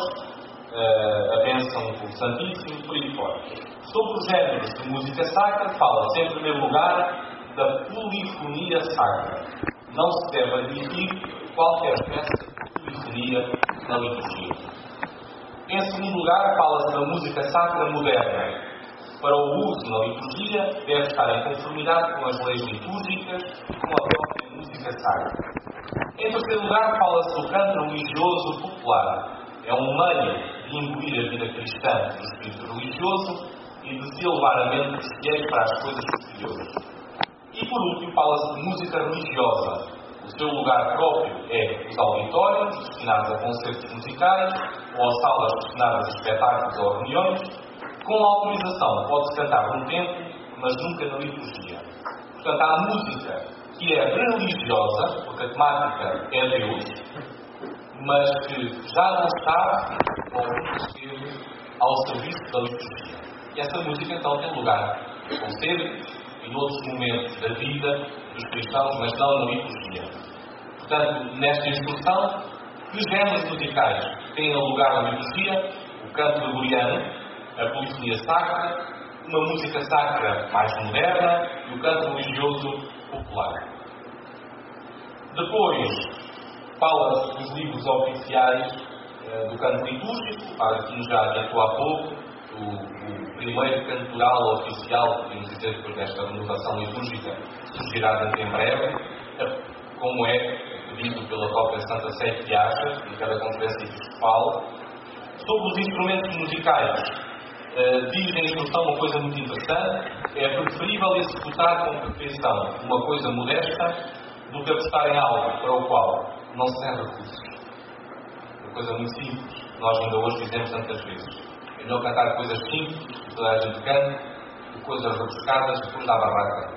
[SPEAKER 1] a bênção do Santíssimo, por aí fora. Sobre os géneros de música sacra, fala-se em primeiro lugar da polifonia sacra. Não se deve admitir qualquer espécie de polifonia na liturgia. Em segundo lugar, fala-se da música sacra moderna. Para o uso na liturgia, deve estar em conformidade com as leis litúrgicas e com a própria música sacra. Em terceiro lugar, fala-se do canto religioso popular. É um meio de imbuir a vida cristã do espírito religioso e de se elevar a mente dos fiéis para as coisas superiores. E por último, fala-se de música religiosa. O seu lugar próprio é os auditórios, destinados a concertos musicais, ou as salas destinadas a espetáculos ou reuniões. Com autorização, pode-se cantar no templo, mas nunca na liturgia. Portanto, há música que é religiosa, porque a temática é Deus, mas que já não está ou esteve ao serviço da liturgia. E essa música, então, tem lugar em concertos e em outros momentos da vida dos cristãos, mas não na liturgia. Portanto, nesta instrução, que géneros musicais têm lugar na liturgia? O canto gregoriano, a polifonia sacra, uma música sacra mais moderna e o canto religioso popular. Depois, fala-se dos livros oficiais uh, do canto litúrgico. O Padre Quino já adiantou há pouco o, o primeiro cantoral oficial, podemos dizer, depois desta renovação litúrgica, surgirá dentro em breve, como é pedido pela própria Santa Sé que haja, em cada conferência episcopal. Sobre os instrumentos musicais, uh, diz a instrução uma coisa muito interessante: é preferível executar com perfeição uma coisa modesta do que apostar em algo para o qual não se tem recursos. Uma coisa muito simples, nós ainda hoje dizemos tantas vezes. É melhor cantar coisas simples, que toda a gente canta, que coisas rebuscadas, depois da barraca.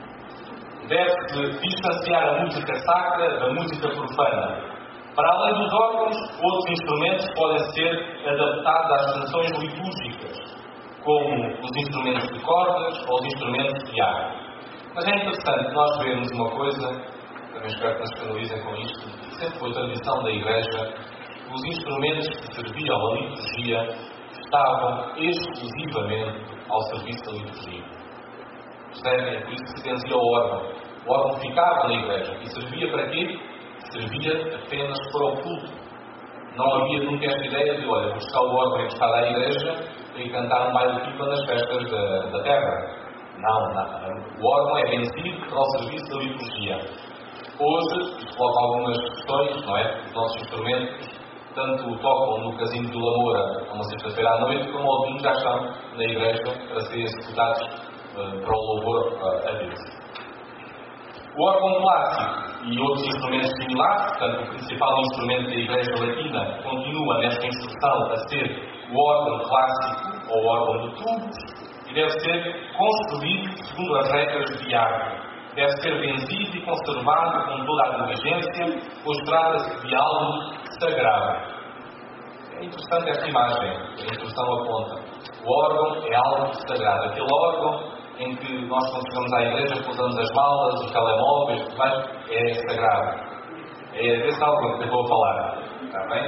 [SPEAKER 1] Deve-se distanciar a música sacra da música profana. Para além dos órgãos, outros instrumentos podem ser adaptados às funções litúrgicas, como os instrumentos de cordas ou os instrumentos de ar. Mas é interessante nós vermos uma coisa, também espero que nos canalizem com isto, sempre foi tradição da Igreja, os instrumentos que serviam à liturgia estavam exclusivamente ao serviço da liturgia. Percebem? É por isso que se dizia o órgão. O órgão ficava na Igreja e servia para quê? Servia apenas para o culto. Não havia nunca esta ideia de, olha, vou buscar o órgão encostado à Igreja e cantar um baile-pipa nas festas da, da terra. Não, não. O órgão é vencido para o serviço da liturgia. Hoje, isto coloca algumas questões, não é? Os nossos instrumentos tanto tocam no Casino de Vila Moura, uma sexta-feira à noite, como ao domingo já estão na Igreja para serem executados uh, para o louvor uh, a Deus. O órgão clássico e outros instrumentos similares, portanto, o principal instrumento da Igreja Latina continua nesta instrução a ser o órgão clássico, ou órgão de tubos, e deve ser construído segundo as regras de arte. Deve ser vencido e conservado com toda a diligência, pois trata-se de algo sagrado. É interessante esta imagem, a instrução aponta. O órgão é algo sagrado. Aquele órgão em que nós, quando chegamos à igreja, pousamos as malas, os telemóveis, tudo mais, é sagrado. É desse órgão que eu vou falar. Está bem?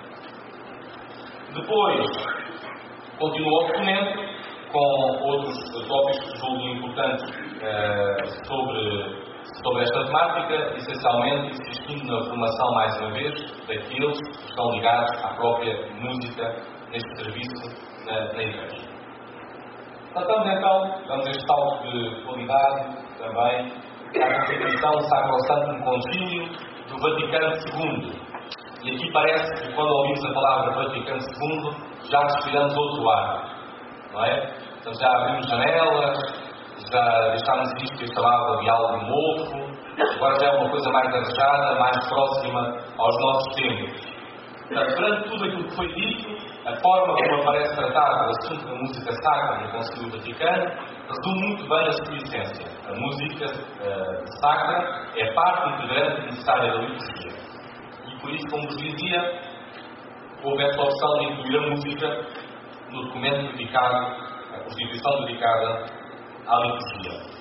[SPEAKER 1] Depois, continua o documento com outros tópicos que julgo importantes eh, sobre, sobre esta temática, essencialmente insistindo na formação, mais uma vez, daqueles que estão ligados à própria música neste serviço na, na Igreja. Tratamos então, damos este salto de qualidade também à Constituição Sacrosantum Concílio do Vaticano segundo. E aqui parece que quando ouvimos a palavra Vaticano segundo já respiramos outro ar. Não é? Então já abrimos janelas, já deixámos isto que eu chamava de algo novo, agora já é uma coisa mais arejada, mais próxima aos nossos tempos. Portanto, perante tudo aquilo que foi dito, a forma como aparece tratado o assunto da música sacra no Concílio Vaticano resume muito bem a sua essência. A música uh, sacra é parte integrante necessária da liturgia. E por isso, como vos dizia, houve essa opção de incluir a música no documento dedicado, a Constituição dedicada à liturgia.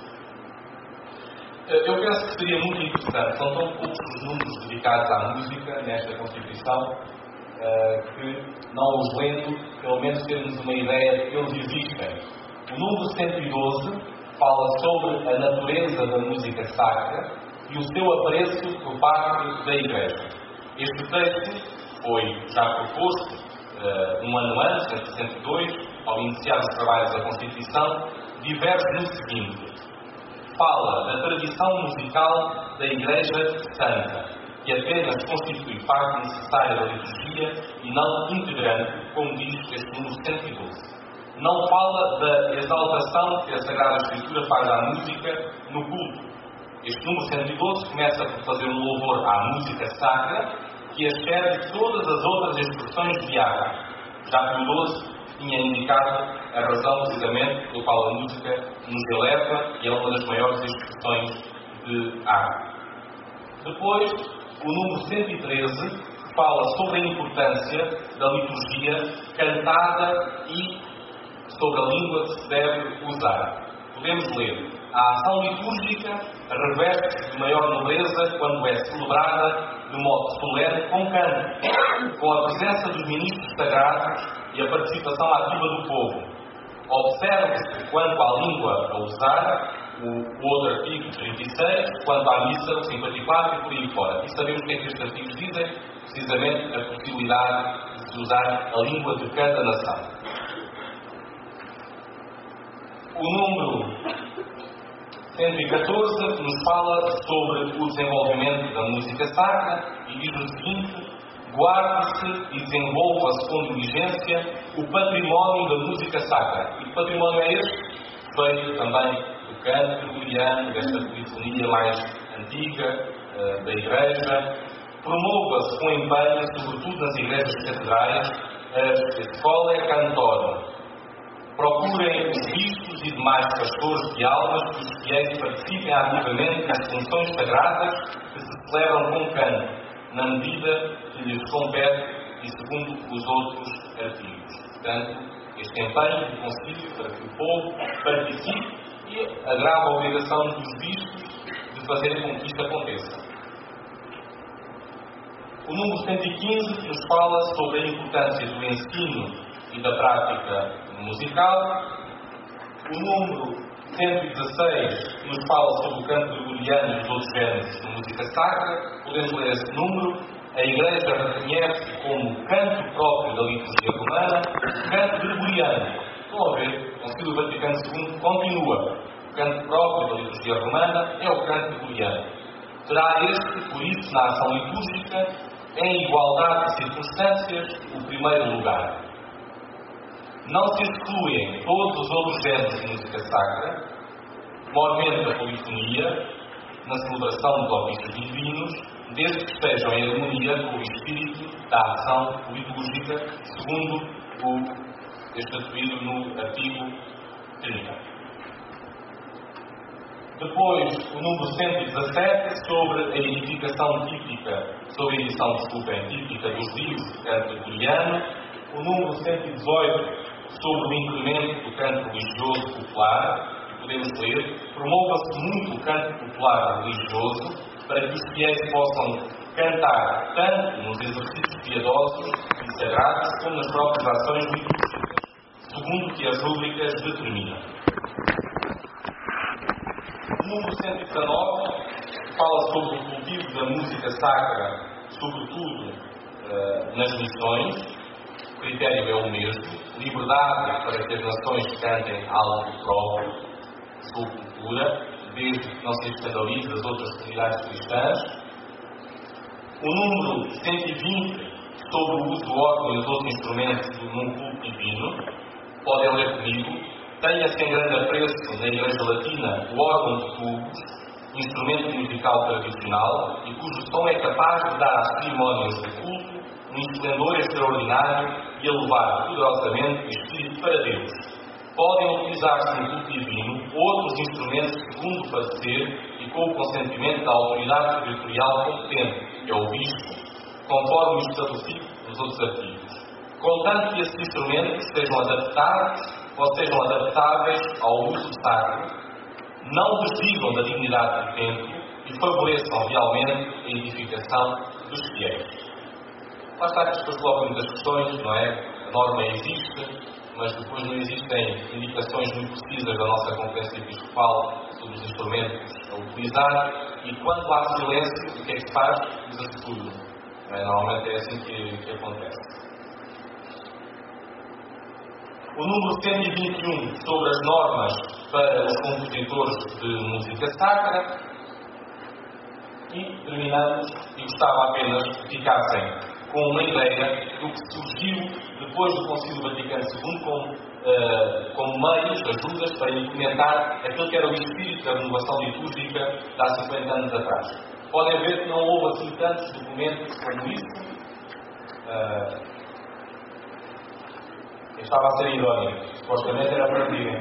[SPEAKER 1] Eu penso que seria muito interessante, são tão poucos os números dedicados à música nesta Constituição, que, não os lendo, pelo menos termos uma ideia de que eles existem. O número cento e doze fala sobre a natureza da música sacra e o seu apreço por parte da Igreja. Este texto foi já proposto Uh, um ano antes, em sessenta e dois, ao iniciar os trabalhos da Constituição, diverge no seguinte: fala da tradição musical da Igreja Santa, que apenas constitui parte necessária da liturgia e não integrante, como diz este número cento e doze. Não fala da exaltação que a Sagrada Escritura faz à música no culto. Este número cento e doze começa por fazer um louvor à música sacra, que excede todas as outras expressões de arte, já que o doze tinha indicado a razão precisamente pela qual a música nos eleva e é uma das maiores expressões de arte. Depois, o número cento e treze fala sobre a importância da liturgia cantada e sobre a língua que se deve usar. Podemos ler: a ação litúrgica reveste-se de maior nobreza quando é celebrada de modo solene com canto, com a presença dos ministros sagrados e a participação ativa do povo. Observe-se, quanto à língua a usar, o, o outro artigo, trinta e seis, quanto à missa, o cinquenta e quatro e por aí fora. E sabemos o que é que estes artigos dizem? Precisamente a possibilidade de se usar a língua de cada nação. O número cento e catorze nos fala sobre o desenvolvimento da música sacra e diz o seguinte: guarde-se e desenvolva-se com diligência o património da música sacra. E que património é este? Feito também do canto gregoriano, desta polifonia mais antiga uh, da Igreja. Promova-se com empenho, sobretudo nas igrejas catedrais, a escola cantora. Procurem os bispos e demais pastores de almas que os fiéis participem ativamente nas funções sagradas que se celebram com canto, na medida que lhes compete e segundo os outros artigos. Portanto, este empenho do Concílio para que o povo participe e a grave obrigação dos bispos de fazerem com que isto aconteça. O número cento e quinze nos fala sobre a importância do ensino e da prática musical. O número cento e dezesseis nos fala sobre o canto gregoriano e os outros géneros de música sacra. Podemos ler esse número. A Igreja reconhece como canto próprio da liturgia romana o canto gregoriano. Estão a ver? O Concílio Vaticano segundo continua. O canto próprio da liturgia romana é o canto gregoriano. Terá este, por isso, na ação litúrgica, em igualdade de circunstâncias, o primeiro lugar. Não se excluem todos os outros géneros de música sacra, mormente a polifonia, na celebração dos ofícios divinos, desde que estejam em harmonia com o espírito da ação litúrgica, segundo o estatuído no artigo trinta. Depois, o número cento e dezassete, sobre a edificação típica, sobre a edição, desculpem, típica dos livros de canto gregoriano. O número cento e dezoito, sobre o incremento do canto religioso popular. Podemos ler: promova-se muito o canto popular religioso, para que os fiéis possam cantar tanto nos exercícios piedosos e sagrados, como nas próprias ações litúrgicas, segundo que as rúbricas determinam. O número cento e dezanove fala sobre o cultivo da música sacra, sobretudo uh, nas missões. O critério é o mesmo: liberdade para que as nações cantem algo próprio, sua cultura, desde que não se escandalize das outras comunidades cristãs. O número cento e vinte, sobre o uso do órgão e dos outros instrumentos num culto divino. Podem ler comigo. Tenha-se em grande apreço na Igreja Latina o órgão de tubos, instrumento musical tradicional, e cujo som é capaz de dar às cerimónias do culto um esplendor extraordinário e elevar poderosamente o espírito para Deus. Podem utilizar-se no culto divino outros instrumentos segundo o parecer e com o consentimento da autoridade territorial competente, que é o bispo, conforme o estabelecido nos outros artigos. Contanto que esses instrumentos sejam adaptados ou sejam adaptáveis ao uso sacro, não desdigam da dignidade do templo e favoreçam realmente a edificação dos fiéis. Lá está que as pessoas colocam muitas questões, não é? A norma existe, mas depois não existem indicações muito precisas da nossa Conferência Episcopal sobre os instrumentos a utilizar, e quando há silêncio, o que é que se faz? Usa-se tudo. É? Normalmente é assim que, que acontece. O número cento e vinte e um, sobre as normas para os compositores de música sacra. E terminamos, e gostava apenas que ficassem com uma ideia do que surgiu depois do Concílio Vaticano segundo como, uh, como meios, ajudas para implementar aquilo que era o espírito da renovação litúrgica de há cinquenta anos atrás. Podem ver que não houve assim tantos documentos como isso. Uh, Eu estava a ser irónico. Supostamente era para direm.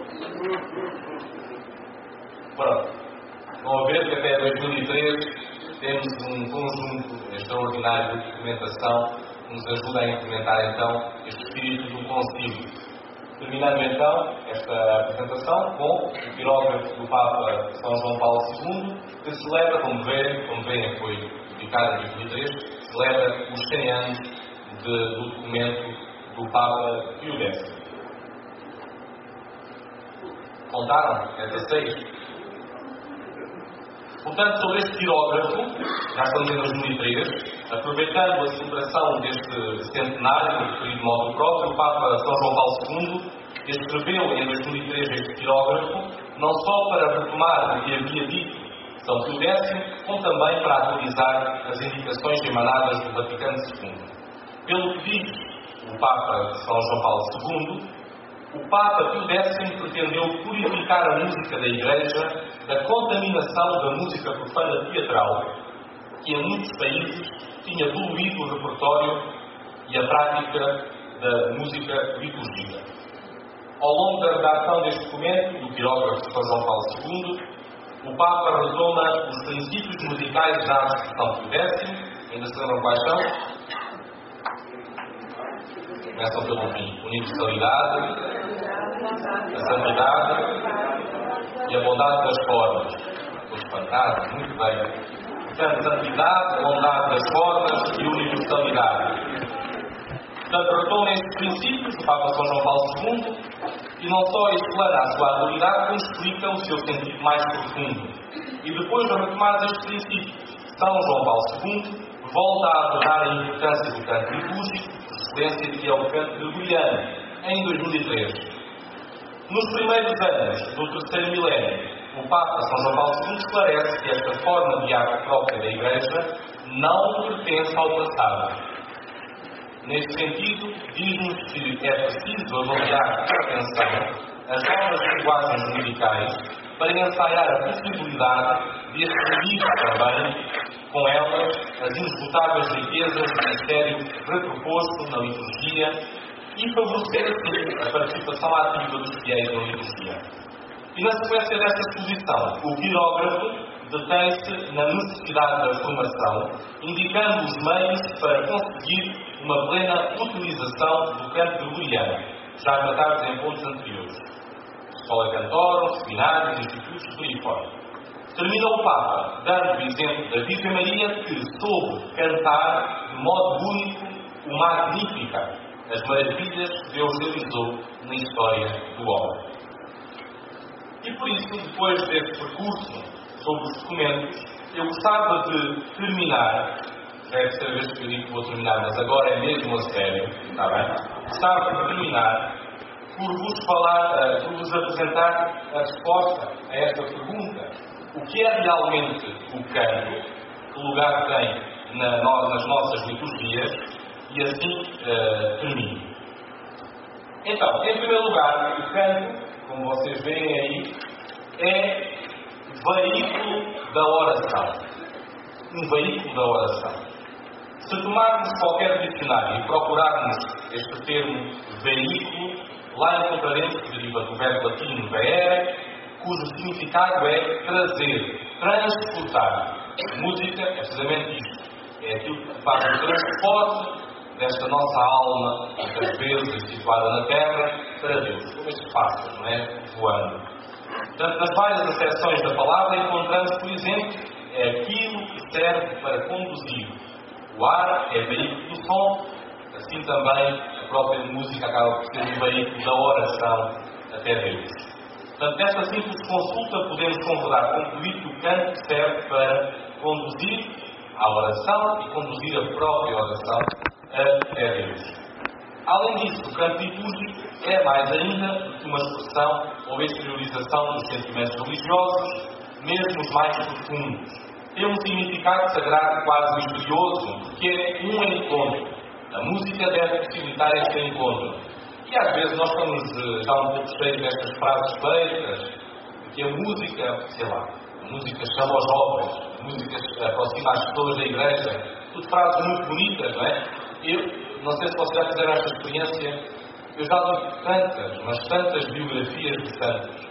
[SPEAKER 1] Pronto. Vão a ver que até dois mil e três temos um conjunto extraordinário de documentação que nos ajuda a implementar então este espírito do concílio. Terminando então esta apresentação com o pirógrafo do Papa São João Paulo segundo, que celebra, como veem, como veem foi publicado em dois mil e três, celebra os cem anos de, do documento do Papa Pio décimo. Contaram? É dezesseis? Portanto, sobre este quirógrafo, já estamos em dois mil e três, aproveitando a celebração deste centenário do referido modo próprio, o Papa São João Paulo segundo escreveu em dois mil e três este quirógrafo, não só para retomar o que havia dito São Pio décimo, como também para atualizar as indicações emanadas do Vaticano segundo. Pelo que diz o Papa São João Paulo segundo, o Papa Pio décimo pretendeu purificar a música da Igreja da contaminação da música profana teatral, que em muitos países tinha poluído o repertório e a prática da música litúrgica. Ao longo da redação deste documento, do quirógrafo de São João Paulo segundo, o Papa retoma os princípios musicais dados por São Pio décimo, ainda se lembram quais são? Começam pelo fim: universalidade, a santidade e a bondade das formas. Estou espantado, muito bem. Portanto, santidade, bondade das formas e universalidade. Portanto, retoma estes princípios do Papa São João Paulo segundo e não só explana a sua autoridade, como explica o seu sentido mais profundo. E depois de retomar estes princípios, São João Paulo segundo volta a abordar a importância do canto litúrgico, por excelência, que é o canto gregoriano, em dois mil e três. Nos primeiros anos do terceiro milénio, o Papa São João Paulo segundo esclarece que esta forma de arte própria da Igreja não pertence ao passado. Neste sentido, diz-nos que é preciso avaliar com atenção as novas linguagens musicais para ensaiar a possibilidade de expandir também com elas as inesgotáveis riquezas do mistério reproposto na liturgia e favorecer assim a participação ativa dos fiéis na liturgia. E na sequência desta exposição, o quirógrafo detém-se na necessidade da formação, indicando os meios para conseguir uma plena utilização do canto gregoriano, já tratados em pontos anteriores. Escola Cantorum, seminários, institutos, por aí fora. Termina o Papa dando o exemplo da Virgem Maria, que soube cantar de modo único o Magnificat, as maravilhas que Deus realizou na história do homem. E por isso, depois deste percurso sobre os documentos, eu gostava de terminar, já é a terceira vez que eu digo que vou terminar, mas agora é mesmo a sério, está bem? Gostava de terminar por vos falar, por vos apresentar a resposta a esta pergunta: o que é realmente o canto, que lugar tem na, nas nossas liturgias, e assim uh, termino. Então, em primeiro lugar, o canto, como vocês veem aí, é veículo da oração. Um veículo da oração. Se tomarmos qualquer dicionário e procurarmos este termo veículo, lá encontraremos que deriva do verbo latino veere, cujo significado é trazer, transportar. Música é precisamente isto. É aquilo que faz o transporte desta nossa alma, muitas vezes situada na terra, para Deus. Como estes pássaros, não é? Voando. Portanto, nas várias acessões da palavra encontramos, por exemplo, é aquilo que serve para conduzir. O ar é veículo do som, assim também a própria música acaba por ser um veículo da oração até Deus. Portanto, nesta simples consulta podemos concordar, concluir que o canto serve para conduzir a oração e conduzir a própria oração até Deus. Além disso, o canto litúrgico é mais ainda do que uma expressão ou exteriorização dos sentimentos religiosos, mesmo os mais profundos. Tem um significado sagrado quase misterioso, porque é um encontro. A música deve possibilitar este encontro. E às vezes nós estamos já um pouco cheios destas frases feitas, que a música, sei lá, a música chama aos jovens, a música aproxima as pessoas da igreja, tudo frases muito bonitas, não é? Eu não sei se vocês já fizeram esta experiência, eu já li tantas, mas tantas biografias de santos.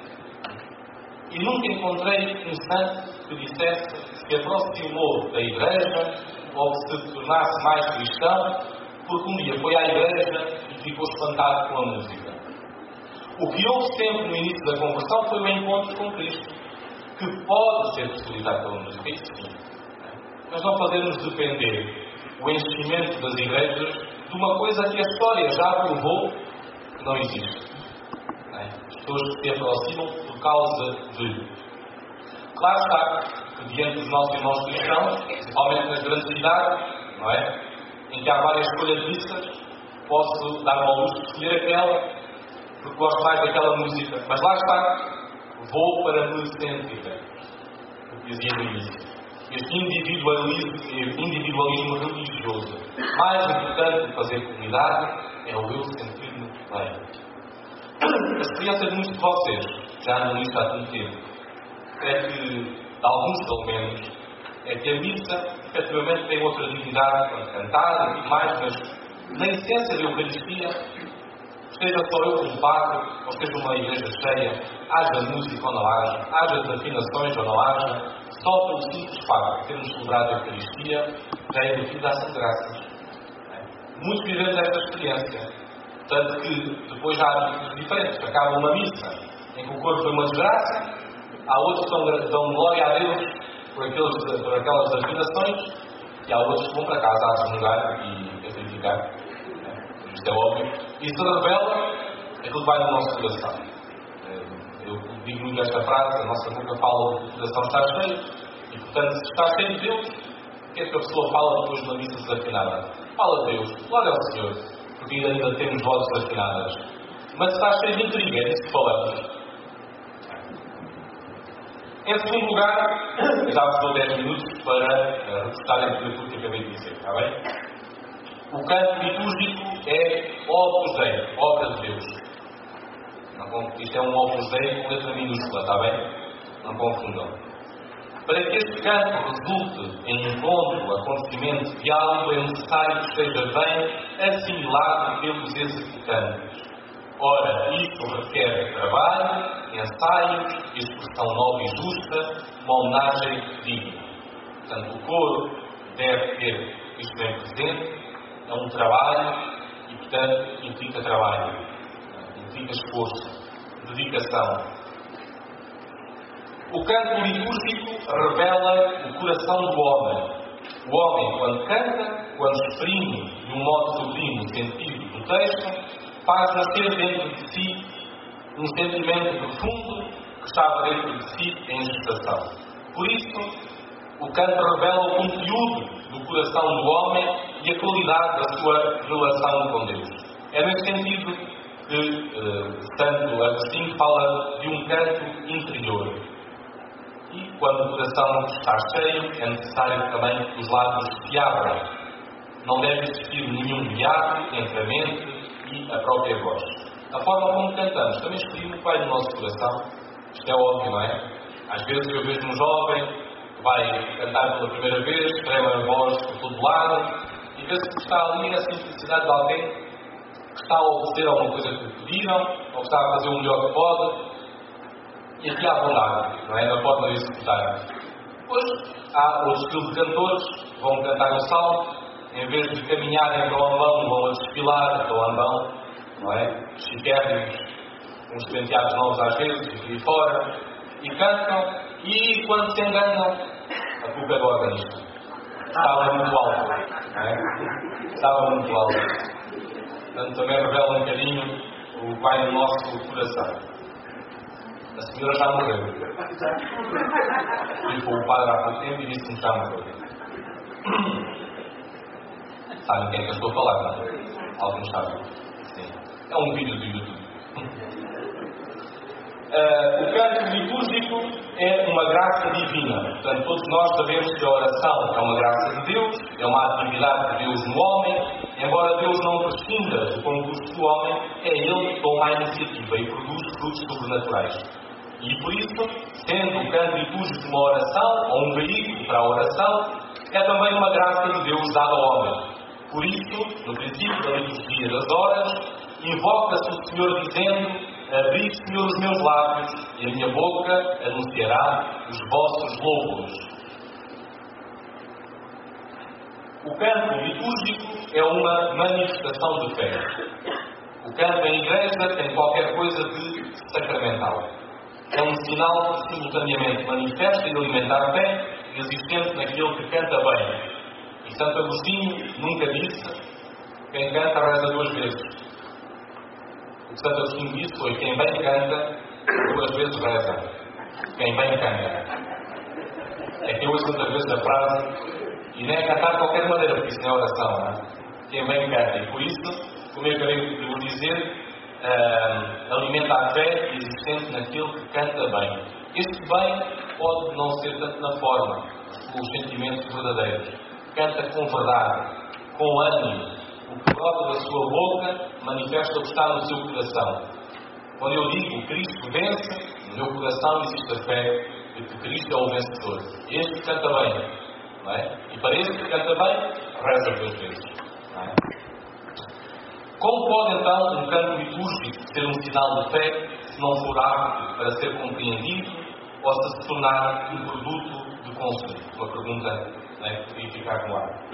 [SPEAKER 1] E nunca encontrei um santo que dissesse que se aproximou da igreja ou que se tornasse mais cristão, porque um dia foi à igreja e ficou espantado com a música. O que houve sempre no início da conversão foi o encontro com Cristo, que pode ser possibilitado pela música, isso sim. Mas não podemos depender o enchimento das igrejas de uma coisa que a história já provou que não existe. Não é? As pessoas que se aproximam por causa de. Claro está que diante dos nossos irmãos cristãos, principalmente nas grandes cidades, não é? Em que há várias escolhas de missas, posso dar-me ao luxo de escolher aquela, porque gosto mais daquela música. Mas lá está, vou para me sentir, como dizia no início. Este individualismo, individualismo religioso, mais importante de fazer comunidade, é o eu sentir-me bem. A experiência de muitos de vocês, já andam nisto há tanto tempo, é que, de alguns pelo menos, é que a missa, efetivamente, tem outra dignidade para cantar e tudo mais, mas na essência da Eucaristia, esteja só eu como padre, ou esteja uma igreja cheia, haja música ou não haja, haja desafinações ou não haja, só pelo simples facto de termos celebrado a Eucaristia, já é motivo de ação de graças. Muitos vivemos esta experiência. Tanto que depois já há tipos diferentes. Acaba uma missa em que o corpo foi uma desgraça, há outros que dão glória a Deus por, aqueles, por aquelas desafinações, e há outros que vão para casa a resmungar e a criticar. Isto é óbvio. E se revela, aquilo vai no nosso coração. Eu digo muito esta frase, a nossa boca fala que o coração está cheio, e portanto, se está cheio de Deus, o que é que a pessoa fala depois de uma missa desafinada? Fala de Deus, glória ao Senhor, porque ainda temos vozes desafinadas. Mas se está cheio de intriga, é disso que falamos. Em segundo lugar, eu já vos dou dez minutos para repostarem tudo aquilo que acabei de dizer, está bem? O canto litúrgico é Opus Dei, obra de Deus. Não, isto é um Opus Dei com letra minúscula, está bem? Não confundam. Para que este canto resulte em encontro, acontecimento, diálogo, é necessário que esteja bem assimilado pelos executantes. Ora, isto requer trabalho, ensaios, expressão nova e justa, uma homenagem digna. Portanto, o coro deve ter isto bem presente, é um trabalho e, portanto, implica trabalho, implica esforço, dedicação. O canto litúrgico revela o coração do homem. O homem, quando canta, quando exprime de um modo sublime o sentido do texto, faz nascer dentro de si um sentimento profundo que estava dentro de si em gestação. Por isso, o canto revela o conteúdo do coração do homem e a qualidade da sua relação com Deus. É nesse sentido que eh, Santo Agostinho fala de um canto interior. E quando o coração está cheio, é necessário também que os lábios se abram. Não deve existir nenhum hiato entre a mente e a própria voz. A forma como cantamos também exprime o que vai no nosso coração. Isto é óbvio, não é? Às vezes eu vejo um jovem que vai cantar pela primeira vez, trema a voz por todo lado, e vê-se que está ali a simplicidade de alguém que está a obedecer a alguma coisa que lhe pediram, ou que está a fazer o melhor que pode. E aqui há bondade, não é? Na forma de executar. Depois, há outros estilos de cantores que vão cantar o salmo, em vez de caminharem para o ambão, vão a desfilar para o ambão, não é? Chiquérrimos, uns penteados novos às vezes, e fora, e cantam, e quando se enganam, a culpa é do organista. Estava muito alto, não é? Estava muito alto. Portanto, também revela um bocadinho o que vai no nosso coração. A senhora já morreu. Fui com o padre há pouco tempo e disse-me que já morreu. Sabem quem é que eu estou a falar, não é? Alguns sabem. Sim. É um vídeo do YouTube. Uh, o canto litúrgico é uma graça divina. Portanto, todos nós sabemos que a oração é uma graça de Deus, é uma atividade de Deus no homem. Embora Deus não prescinda do concurso do homem, é Ele que toma a iniciativa e produz frutos sobrenaturais. E por isso, sendo o canto litúrgico uma oração, ou um veículo para a oração, é também uma graça de Deus dada ao homem. Por isso, no princípio da liturgia das horas, invoca-se o Senhor dizendo: abri, Senhor, os meus lábios, e a minha boca anunciará os vossos louvores. O canto litúrgico é uma manifestação de fé. O canto em igreja tem qualquer coisa de sacramental. É um sinal que simultaneamente manifesta e alimenta a fé existente naquele que canta bem. E Santo Agostinho nunca disse: quem canta reza duas vezes. O que Santo Agostinho disse foi: quem bem canta, duas vezes reza. Quem bem canta. É que eu ouço muitas vezes a frase, e nem é cantar de qualquer maneira, porque isso não é oração, não é? Quem bem canta. E por isso, como eu acabei de vos dizer, uh, alimenta a fé existente naquele que canta bem. Este bem pode não ser tanto na forma, com os sentimentos verdadeiros. Canta com verdade, com ânimo. O que brota da sua boca manifesta o que está no seu coração. Quando eu digo Cristo vence, no meu coração existe a fé de que Cristo é o vencedor. Este canta bem, não é? E para este que canta bem, reza duas vezes, não é? Como pode então um canto litúrgico ser um sinal de fé se não for apto para ser compreendido ou se se tornar um produto de consumo? Uma pergunta, não é, que podia ficar no ar.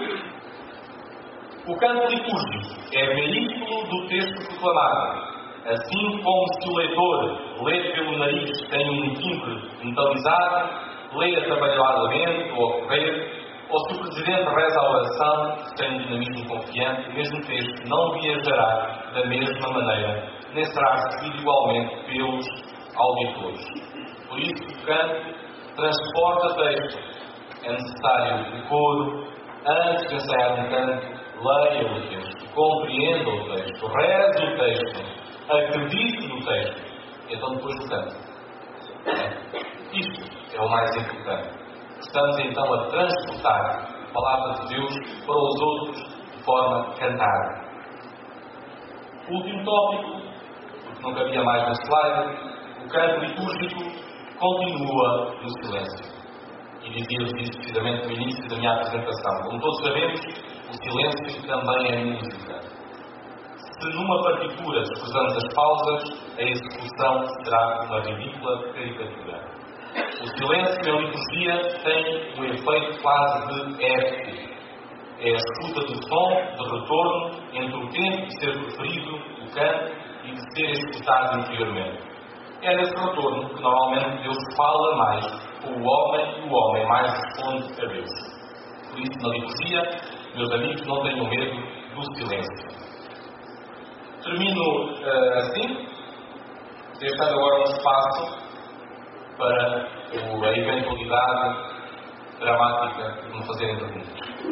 [SPEAKER 1] O canto litúrgico é veículo do texto proclamado. Assim como se o leitor lê pelo nariz tem um timbre metalizado, lê atabalhoadamente ou a correr, ou se o Presidente reza a oração sem um dinamismo confiante, o mesmo texto não viajará da mesma maneira, nem será recebido igualmente pelos auditores. Por isso, o canto transporta texto. É necessário o coro, antes de ensaiar um canto, leia o texto, compreenda o texto, reze o texto, acredite no texto, e então depois o canto. É. Isto é o mais importante. Estamos então a transportar a palavra de Deus para os outros de forma cantada. O último tópico, porque não cabia mais no slide, o canto litúrgico continua no silêncio. E dizia-vos isso precisamente no início da minha apresentação. Como todos sabemos, o silêncio também é música. Se numa partitura desprezamos as pausas, a execução será uma ridícula caricatura. O silêncio na liturgia tem um efeito quase de eco. É a escuta do som de retorno entre o tempo de ser preferido, o canto, e de ser escutado interiormente. É nesse retorno que normalmente Deus fala mais com o homem e o homem mais responde a Deus. Por isso, na liturgia, meus amigos, não tenham medo do silêncio. Termino uh, assim, deixando agora um espaço para a eventualidade dramática de me fazerem perguntas.